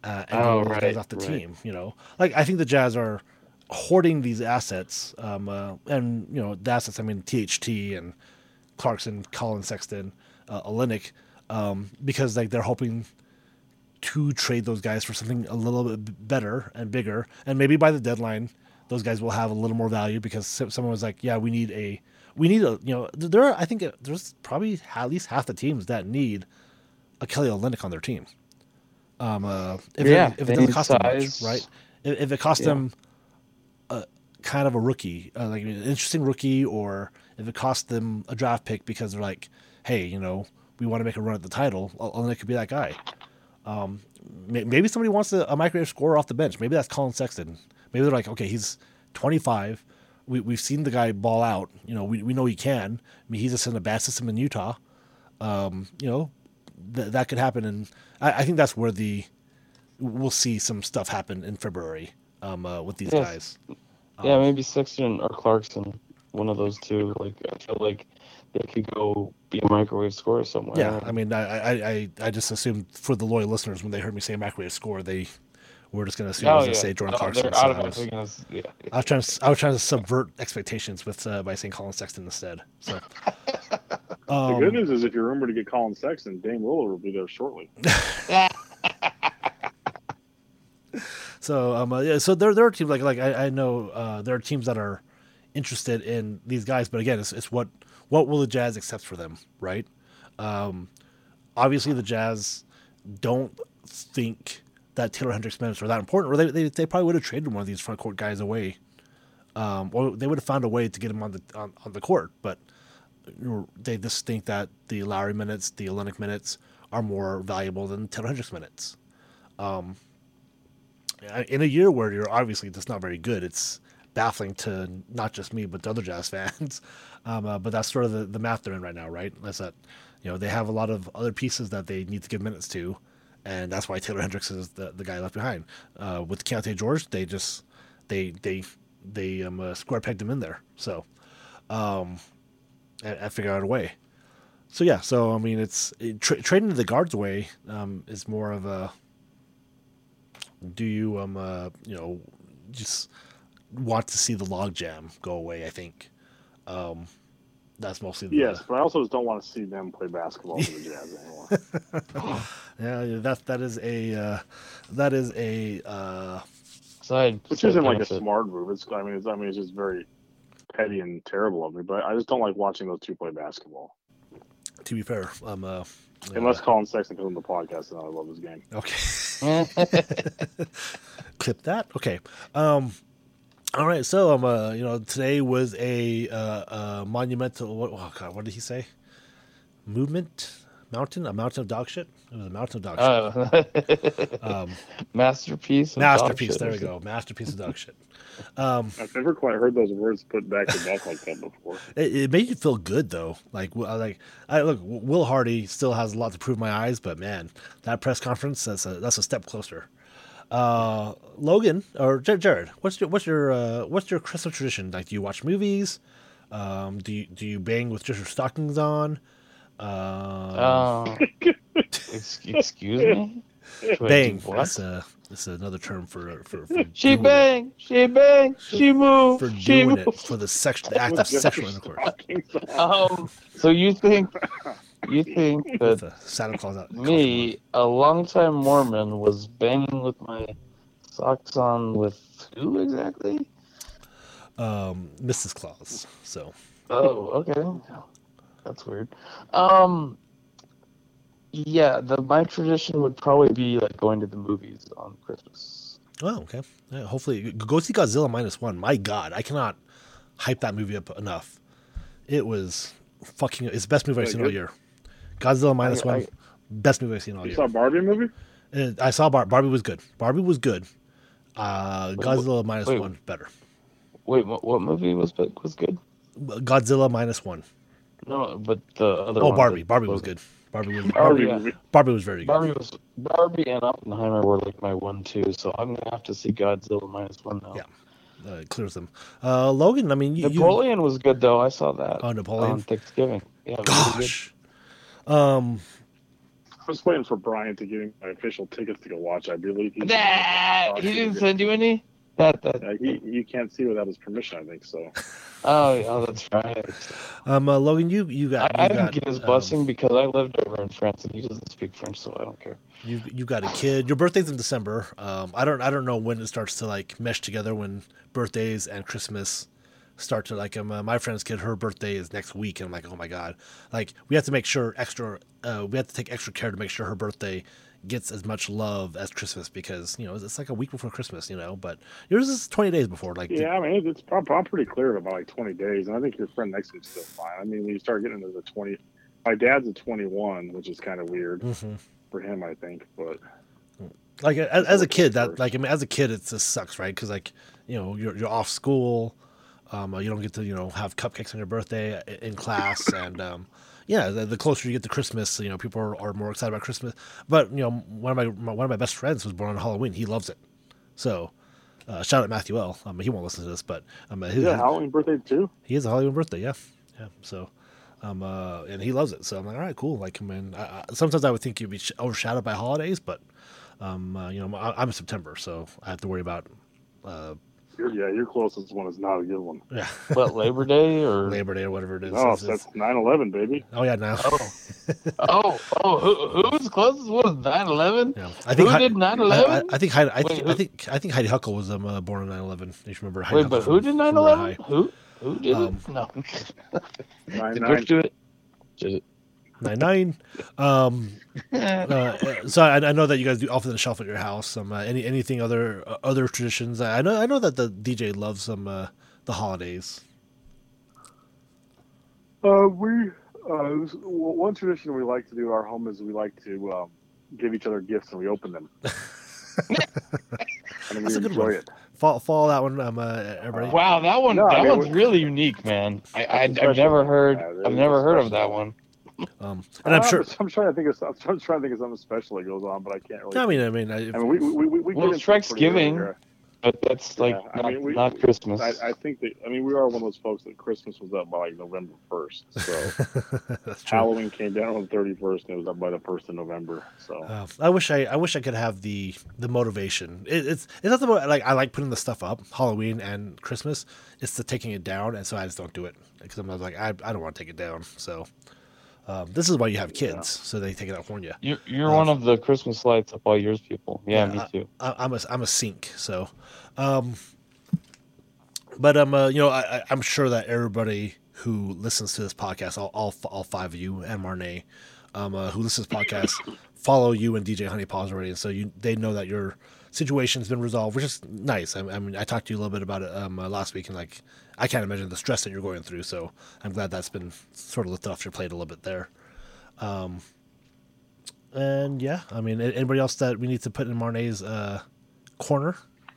uh, and Oh, get those right, guys off the right. team. You know, like I think the Jazz are hoarding these assets, um, uh, and you know, the assets. I mean, T H T and Clarkson, Colin Sexton, uh, Olynyk, um, because like they're hoping to trade those guys for something a little bit better and bigger, and maybe by the deadline, those guys will have a little more value because someone was like, "Yeah, we need a, we need a, you know, there are, I think there's probably at least half the teams that need a Kelly Olynyk on their team. Um, uh, if Yeah, it, if they it doesn't need cost them size. much, right? If, if it costs Yeah. them a kind of a rookie, uh, like an interesting rookie, or if it costs them a draft pick because they're like, "Hey, you know, we want to make a run at the title," Olynyk could be that guy. Um, may- maybe somebody wants a, a microwave scorer off the bench. Maybe that's Colin Sexton. Maybe they're like, okay, he's twenty-five. We, we've seen the guy ball out. You know, we, we know he can. I mean, he's just in a bad system in Utah. Um, you know, th- that could happen. And I, I think that's where the we'll see some stuff happen in February um, uh, with these Yes. guys. Yeah, Um, maybe Sexton or Clarkson, one of those two. Like I feel like they could go be a microwave scorer somewhere. Yeah, I mean, I, I, I, I just assumed for the loyal listeners when they heard me say microwave score, they were just going to assume I Oh was going yeah, to say Jordan no, Clarkson. they're so I was- automatically gonna. s- Yeah, I was trying to I was trying to subvert expectations with uh, by saying Colin Sexton instead. So The um, good news is if you're rumored to get Colin Sexton, Dame Lillard will be there shortly. so um, uh, yeah, so there there are teams like like I, I know uh, there are teams that are interested in these guys, but again, it's it's what what will the Jazz accept for them, right? Um, obviously, the Jazz don't think that Taylor Hendricks minutes are that important, or they they, they probably would have traded one of these front court guys away. Um, or they would have found a way to get him on the on, on the court, but they just think that the Lowry minutes, the Olynyk minutes, are more valuable than Taylor Hendricks minutes. Um, in a year where you're obviously just not very good, it's baffling to not just me but to other Jazz fans. Um, uh, but that's sort of the, the math they're in right now, right? That's that you know they have a lot of other pieces that they need to give minutes to, and that's why Taylor Hendricks is the, the guy left behind. Uh, with Keontae George, they just they they they um, uh, square pegged him in there. So. Um, and, and figure out a way. So yeah, so I mean, it's it, tra- trading the guards away um, is more of a. Do you um uh, you know just want to see the logjam go away? I think um, that's mostly the, Yes, but I also just don't want to see them play basketball for the Jazz anymore. yeah that that is a uh, that is a uh, side. Which side isn't like a benefit. smart move. It's I mean it's I mean it's just very petty and terrible of me. But I just don't like watching those two play basketball. to be fair. Um, uh, Unless Colin Sexton comes on the podcast, and I love his game. okay. Clip that. Okay. Um, all right. So um, uh, you know, today was a uh, uh, monumental. What, oh God, what did he say? Movement mountain, a mountain of dog shit. It was a mountain of dog shit. Uh, Um, masterpiece. of dog masterpiece. shit There or we go. Masterpiece of dog shit. Um, I've never quite heard those words put back to back like that before. It, it made you feel good though. Like, w- like I look, Will Hardy still has a lot to prove in my eyes, but man, that press conference that's a that's a step closer. Uh, Logan or Jar- Jared, what's your what's your uh, what's your Christmas tradition? Like, do you watch movies? Um, do you do you bang with just your stockings on? Um, Uh, ex- excuse me. Wait, bang. what? That's a that's another term for for, for She doing it. bang. She bang. She move. for she doing move. it for the sex the act of sexual intercourse Um. So you think you think with that the Santa Claus out. me, a longtime Mormon, was banging with my socks on with who exactly? Um, Missus Claus. So. Oh, okay. That's weird. Um, yeah, the my tradition would probably be like going to the movies on Christmas. Oh, okay. Yeah, hopefully, go see Godzilla minus one. My God, I cannot hype that movie up enough. It was fucking. It's the best movie I've Very seen all good. year. Godzilla minus I- one, I- best movie I've seen all You year. saw Barbie movie? Uh, I saw Bar- Barbie was good. Barbie was good. Uh, Godzilla minus wait. one better. Wait, what, what movie was was good? Godzilla minus one. No, but the other Oh, one Barbie. that Barbie was wasn't. good. Barbie was Barbie, Barbie yeah. movie. Barbie was very good. Barbie was Barbie and Oppenheimer were like my one two, so I'm gonna have to see Godzilla minus one now. Yeah. Uh, it clears them. Uh, Logan, I mean, you, you Napoleon was good though. I saw that. Oh, Napoleon? on Thanksgiving. Yeah, it was really good. gosh. Um, was waiting for Brian to give me my official tickets to go watch. I believe he, Nah, he didn't send you any. That that. uh, he you can't see without his permission. I think so. Oh, oh, that's right. Um, uh, Logan, you you got I, you I didn't got, get his um, blessing because I lived over in France and he doesn't speak French, so I don't care. You you got a kid. Your birthday's in December. Um, I don't I don't know when it starts to like mesh together when birthdays and Christmas start to like. Um, uh, my friend's kid, her birthday is next week, and I'm like, oh my god, like we have to make sure extra. Uh, we have to take extra care to make sure her birthday gets as much love as Christmas because you know it's like a week before Christmas, you know. But yours is twenty days before. Like Yeah, I mean it's probably I'm pretty clear about like twenty days, and I think your friend next to you is still fine. I mean, when you start getting into the twenty, my dad's a twenty-one, which is kind of weird mhm. for him, I think. But like as, as a kid, that like I mean, as a kid, it just sucks, right? Because like you know you're you're off school, um, you don't get to you know have cupcakes on your birthday in class, and um, yeah, the, the closer you get to Christmas, you know people are, are more excited about Christmas. But you know one of my, my one of my best friends was born on Halloween. He loves it, so. Uh, shout out Matthew L. Um, he won't listen to this, but um, his, yeah, Halloween birthday too. he has a Halloween birthday. Yeah, yeah. So, um, uh, and he loves it. So I'm like, all right, cool. Like, I mean, I, I, sometimes I would think you'd be sh- overshadowed by holidays, but um, uh, you know, I, I'm in September, so I have to worry about uh, Your, yeah, your closest one is not a good one. yeah, What, Labor Day or? Labor Day or whatever it is. No, It's- it's- that's nine eleven, baby. oh yeah, now. Oh, oh, oh! Who, who's closest? What was nine eleven? Yeah. I think Who Hei- did nine I, I, eleven? I think Heidi, I, Wait, think, who- I think I think Heidi Huckle was um, uh, born on nine eleven. You should remember Heidi Wait, Huckle but from- who did from nine Red eleven? High. Who who did Um, it? No. Nine Did nine. Rich do it? Did it? Nine nine. Um, uh, so I, I know that you guys do off the shelf at your house. Um, uh, any anything other uh, other traditions? I know I know that the D J loves um uh, the holidays. Uh, we uh, this- well, one tradition we like to do at our home is we like to um, give each other gifts and we open them. And That's we a good enjoy one. it. Follow, follow that one, um, uh, everybody. Wow, that one No, I that mean, one's we- really unique, man. I, I That's I've special. never heard Yeah, it I've is never heard of special. that one. Um, and I'm Uh, sure. but I'm trying to think of some- I'm trying to think of something special that goes on, but I can't really. I mean, I mean, I, I mean, we we we, we Well, get it's into it pretty early Thanksgiving. here. But that's like Yeah, I not, mean, we- not we- Christmas. I, I think that I mean we are one of those folks that Christmas was up by like November first, so that's true. Halloween came down on the thirty-first and it was up by the first of November. So Uh, I wish I, I wish I could have the the motivation. It, it's it's not the mo- like I like putting the stuff up, Halloween and Christmas. It's the taking it down, and so I just don't do it because I'm like I, I don't want to take it down. So um, this is why you have kids, so they take it out for you. You're you're Uh, one of the Christmas lights up all years people. Yeah, me I- too. I, I'm a I'm a sink. So, um, but um, uh, you know, I, I- I'm sure that everybody who listens to this podcast, all all, f- all five of you and Marnay, um, uh, who listens to this podcast, follow you and D J Honey Paws already, and so you they know that your situation's been resolved, which is nice. I, I mean, I talked to you a little bit about it um, uh, last week, and like I can't imagine the stress that you're going through. So I'm glad that's been sort of lifted off your plate a little bit there. Um, and yeah, I mean, a- anybody else that we need to put in Marnay's uh, corner?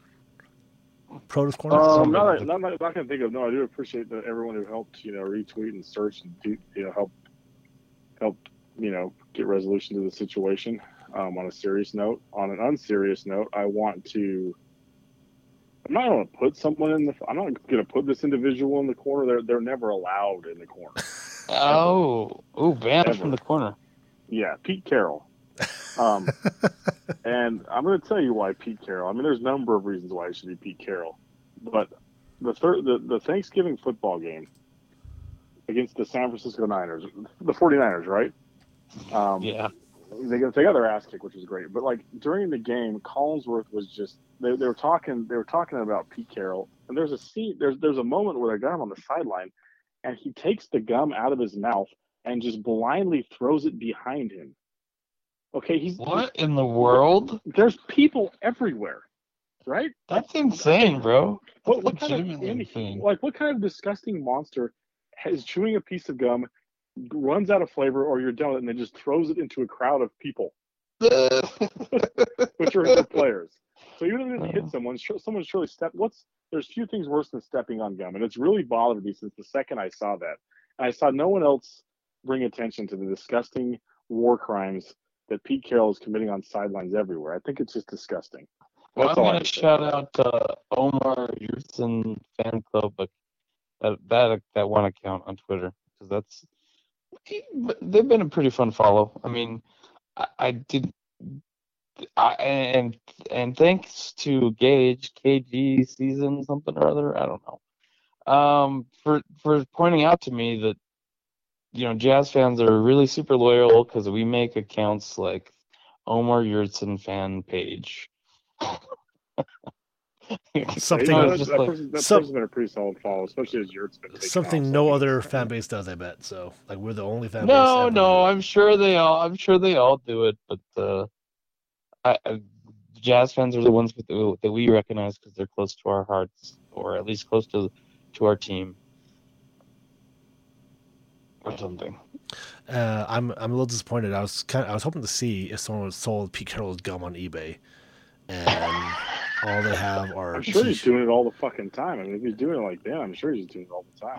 Produce corner? Um, not, not, not, not gonna think of. No, I do appreciate that everyone who helped, you know, retweet and search and do, you know, help, help, you know, get resolution to the situation. Um, on a serious note, on an unserious note, I want to. I'm not going to put someone in the. I'm not going to put this individual in the corner. They're they're never allowed in the corner. Oh, oh, banned Ever. from the corner. Yeah, Pete Carroll. Um, and I'm going to tell you why Pete Carroll. I mean, there's a number of reasons why it should be Pete Carroll, but the third, the, the Thanksgiving football game against the San Francisco Niners, the 49ers, right? Um, Yeah. They got, they got their ass kicked, which was great. But like during the game, Collinsworth was just they, they were talking they were talking about Pete Carroll, and there's a scene there's there's a moment where they got him on the sideline, and he takes the gum out of his mouth and just blindly throws it behind him. Okay, he's What in the world? there's people everywhere, right? That's insane, bro. What, what kind of Legitimately in- insane. like what kind of disgusting monster is chewing a piece of gum, runs out of flavor, or you're done with it, and then just throws it into a crowd of people, which are the players. So even if it didn't hit someone, sure, someone surely step. What's there's few things worse than stepping on gum, and it's really bothered me since the second I saw that. And I saw no one else bring attention to the disgusting war crimes that Pete Carroll is committing on sidelines everywhere. I think it's just disgusting. Well, That's I'm all I gonna have to say. shout out uh, Omar Yurtsin fan club, but that that that one account on Twitter because that's he, they've been a pretty fun follow. I mean, I, I did. I, and and thanks to Gage, K G season something or other, I don't know. Um, for for pointing out to me that you know Jazz fans are really super loyal because we make accounts like Omar Yurtsin fan page. Something- Yeah, I that, was just that like, person, that some- person's been a pretty solid follow, especially as Yurt's been taking Something off, no so- other fan base does, I bet. So, like, we're the only fan base. no, ever no, to- I'm sure they all, I'm sure they all do it, but uh, I, I, Jazz fans are the ones with, that we recognize because they're close to our hearts, or at least close to to our team, or something. Uh, I'm I'm a little disappointed. I was kind of, I was hoping to see if someone sold Pete Carroll's gum on eBay, and all they have are. I'm sure he's t- doing it all the fucking time. I mean, if he's doing it like that, I'm sure he's doing it all the time.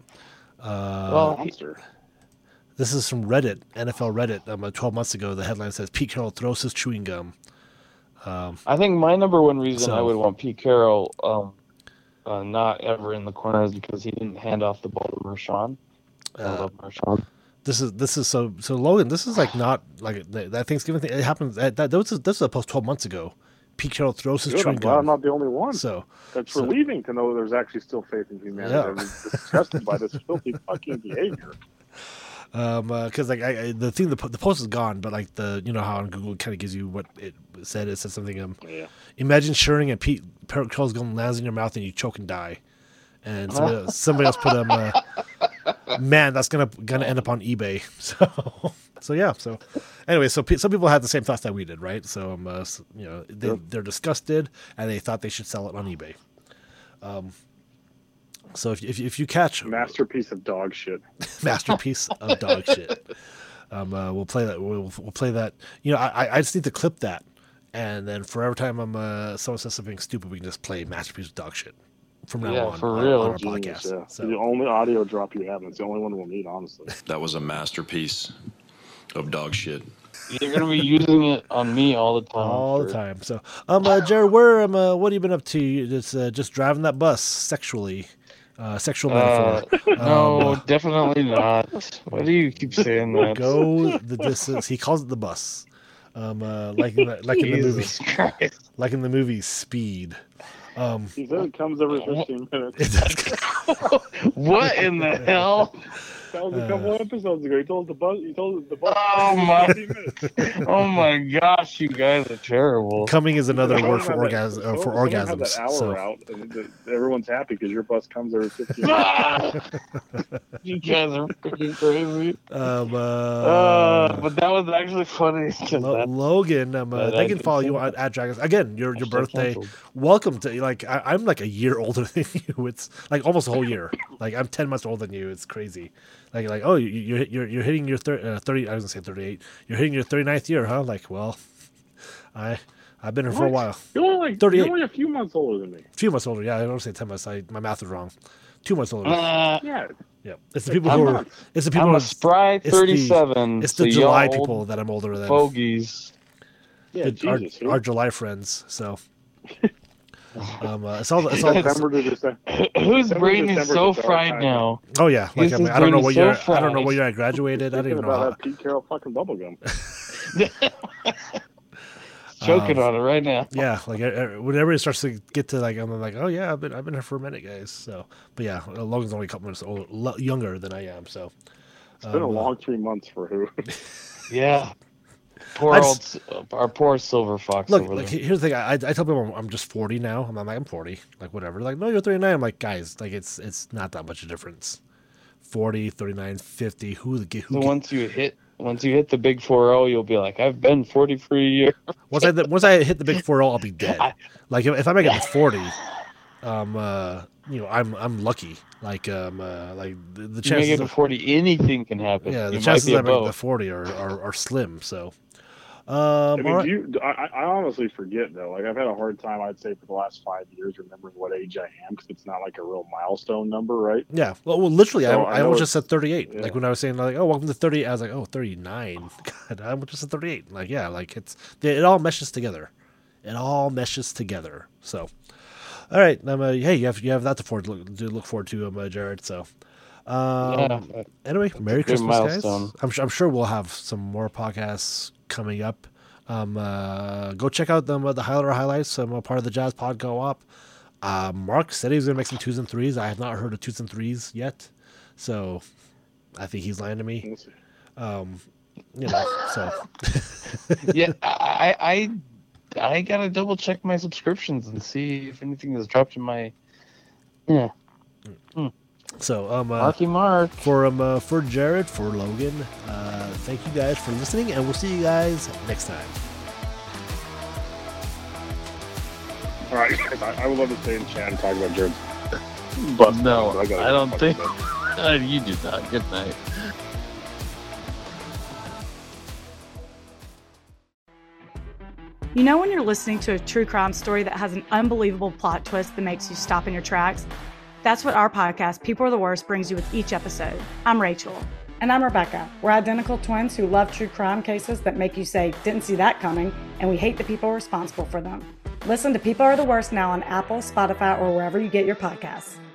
Uh, Well, Monster. This is from Reddit, N F L Reddit. Um, uh, twelve months ago, the headline says Pete Carroll throws his chewing gum. Um, I think my number one reason So- I would want Pete Carroll um, uh, not ever in the corner is because he didn't hand off the ball to Marshawn. I uh, love Marshawn. this is this is so so Logan. This is like not like that, that Thanksgiving thing. It happened. That, that this is this is a post twelve months ago. Pete Carroll throws his Good, I'm chewing glad I'm gum. not the only one. So That's so- relieving to know there's actually still faith in humanity. Yeah. I'm disgusted by this filthy fucking behavior. Um, because like I, I the thing the po- the post is gone, but like the you know how on Google it kind of gives you what it said. It said something. Um, Yeah. imagine sharing and Pete Carroll's gum lands in your mouth and you choke and die. And somebody, else- somebody else put um, uh, man, that's gonna gonna end up on eBay. So so yeah. So anyway, so pe- some people had the same thoughts that we did, right? So um, uh, s- you know, they Sure. they're disgusted and they thought they should sell it on eBay. Um. So if if, if you catch Masterpiece of dog shit. masterpiece of dog shit. Um, uh, we'll play that. We'll, we'll play that. You know, I, I just need to clip that, and then for every time I'm uh, someone says something stupid, we can just play masterpiece of dog shit from now Yeah, on. for on, real. on our Genius, podcast. yeah. So The only audio drop you have, and it's the only one we'll need, honestly. That was a masterpiece of dog shit. You're gonna be using it on me all the time. all sure. the time. So um, uh, Jared, where um, uh, what have you been up to? Just uh, just driving that bus sexually, uh, sexual Uh, metaphor. no, Um, definitely not. Why do you keep saying that? Go the distance. He calls it the bus. Um, uh, like in the, like in the movie, Jesus Christ. like in the movie Speed. Um, He said it comes every fifteen minutes. it does. What in the hell? That was a Uh, couple episodes ago. He told the bus. He told the bus. Oh my! fifteen minutes. Oh my gosh, you guys are terrible. Coming is another Someone word for had orgasm that- uh, for someone had orgasms. that hour So out, and the, everyone's happy because your bus comes every fifteen minutes. You guys are freaking crazy. um, uh, Uh, but that was actually funny. 'cause Lo- that- Logan, um, uh, that they can I- follow you at, at Dragons again. Your your Hashtag birthday. canceled. Welcome to like I, I'm like a year older than you. It's like almost a whole year. Like I'm ten months older than you. It's crazy. Like like oh you, you're you're you're hitting your thir- uh, thirty. I was gonna say thirty-eight. You're hitting your thirty-ninth year, huh? Like well, I I've been here for a What? while. You're only like thirty-eight. you're only a few months older than me. A few months older. Yeah, I don't say ten months. I my math is wrong. Two months older. Uh, Yeah. Yeah, it's the people I'm who are. not- It's the people. I'm who a spry it's the- thirty-seven. It's so the July y'all people that I'm older than. Fogies. Yeah. the- our, Jesus. our July friends. So, um, uh, it's all. It's all. September to December. Whose December, brain is December so is our fried time. now? Oh yeah, like This I, mean, is I don't know bringing what so year. I don't know fried. what year I graduated. I don't Thinking even know about how. that Pete Carroll fucking bubblegum. Choking Um, on it right now. Yeah, like uh, whenever it starts to get to like, I'm like, oh yeah, I've been I've been here for a minute, guys. So, but yeah, Logan's only a couple minutes older, lo- younger than I am. So, It's been a Um, long three months for who. Yeah. Poor I old, just- our poor silver fox look, over like there. here's the thing. I, I tell people I'm, I'm just forty now. I'm like I'm forty, like whatever. Like no, you're thirty-nine. I'm like guys, like it's it's not that much of a difference. forty, thirty-nine, fifty. Who the who? So gi- once you hit, once you hit the big four zero, you'll be like, I've been forty for a year. Once I once I hit the big four zero, I'll be dead. I- Like if, if I make it to forty, um, uh, you know, I'm I'm lucky. Like um, uh, like the, the You make chances. it to Of, forty, anything can happen. yeah, the You might chances be a I make bow. the forty are, are, are slim. So, um, I mean, all right. do you, I, I honestly forget though. Like I've had a hard time, I'd say, for the last five years remembering what age I am because it's not like a real milestone number, right? Yeah, well, well literally, So, I, I I know almost just it's- said thirty-eight. yeah. Like when I was saying, like, oh, welcome to thirty, I was like, oh, thirty-nine. God, I just said thirty-eight. Like, yeah, like it's it all meshes together. It all meshes together. So, all right, um, uh, hey, you have you have that to forward to look, to look forward to, um, uh, Jared. So, um, Yeah. anyway, Merry a good Christmas, milestone. guys. I'm, su- I'm sure we'll have some more podcasts coming up. Um, uh, go check out them, uh, the Highlighter Highlights. I'm a part of the Jazz Pod Co-op. Uh, Mark said he was going to make some twos and threes. I have not heard of twos and threes yet. So I think he's lying to me. Um, you know, so. yeah, I, I I got to double check my subscriptions and see if anything has dropped in my. Yeah. Mm. So, um, uh, Marky Mark. For, um, uh, for Jared, for Logan, uh, thank you guys for listening, and we'll see you guys next time. All right, guys, I, I would love to stay in chat and talk about Jared's bus. No, I, gotta I don't fuck think. with Uh, you do not. Good night. You know when you're listening to a true crime story that has an unbelievable plot twist that makes you stop in your tracks? That's what our podcast, People Are the Worst, brings you with each episode. I'm Rachel. And I'm Rebecca. We're identical twins who love true crime cases that make you say, didn't see that coming, and we hate the people responsible for them. Listen to People Are the Worst now on Apple, Spotify, or wherever you get your podcasts.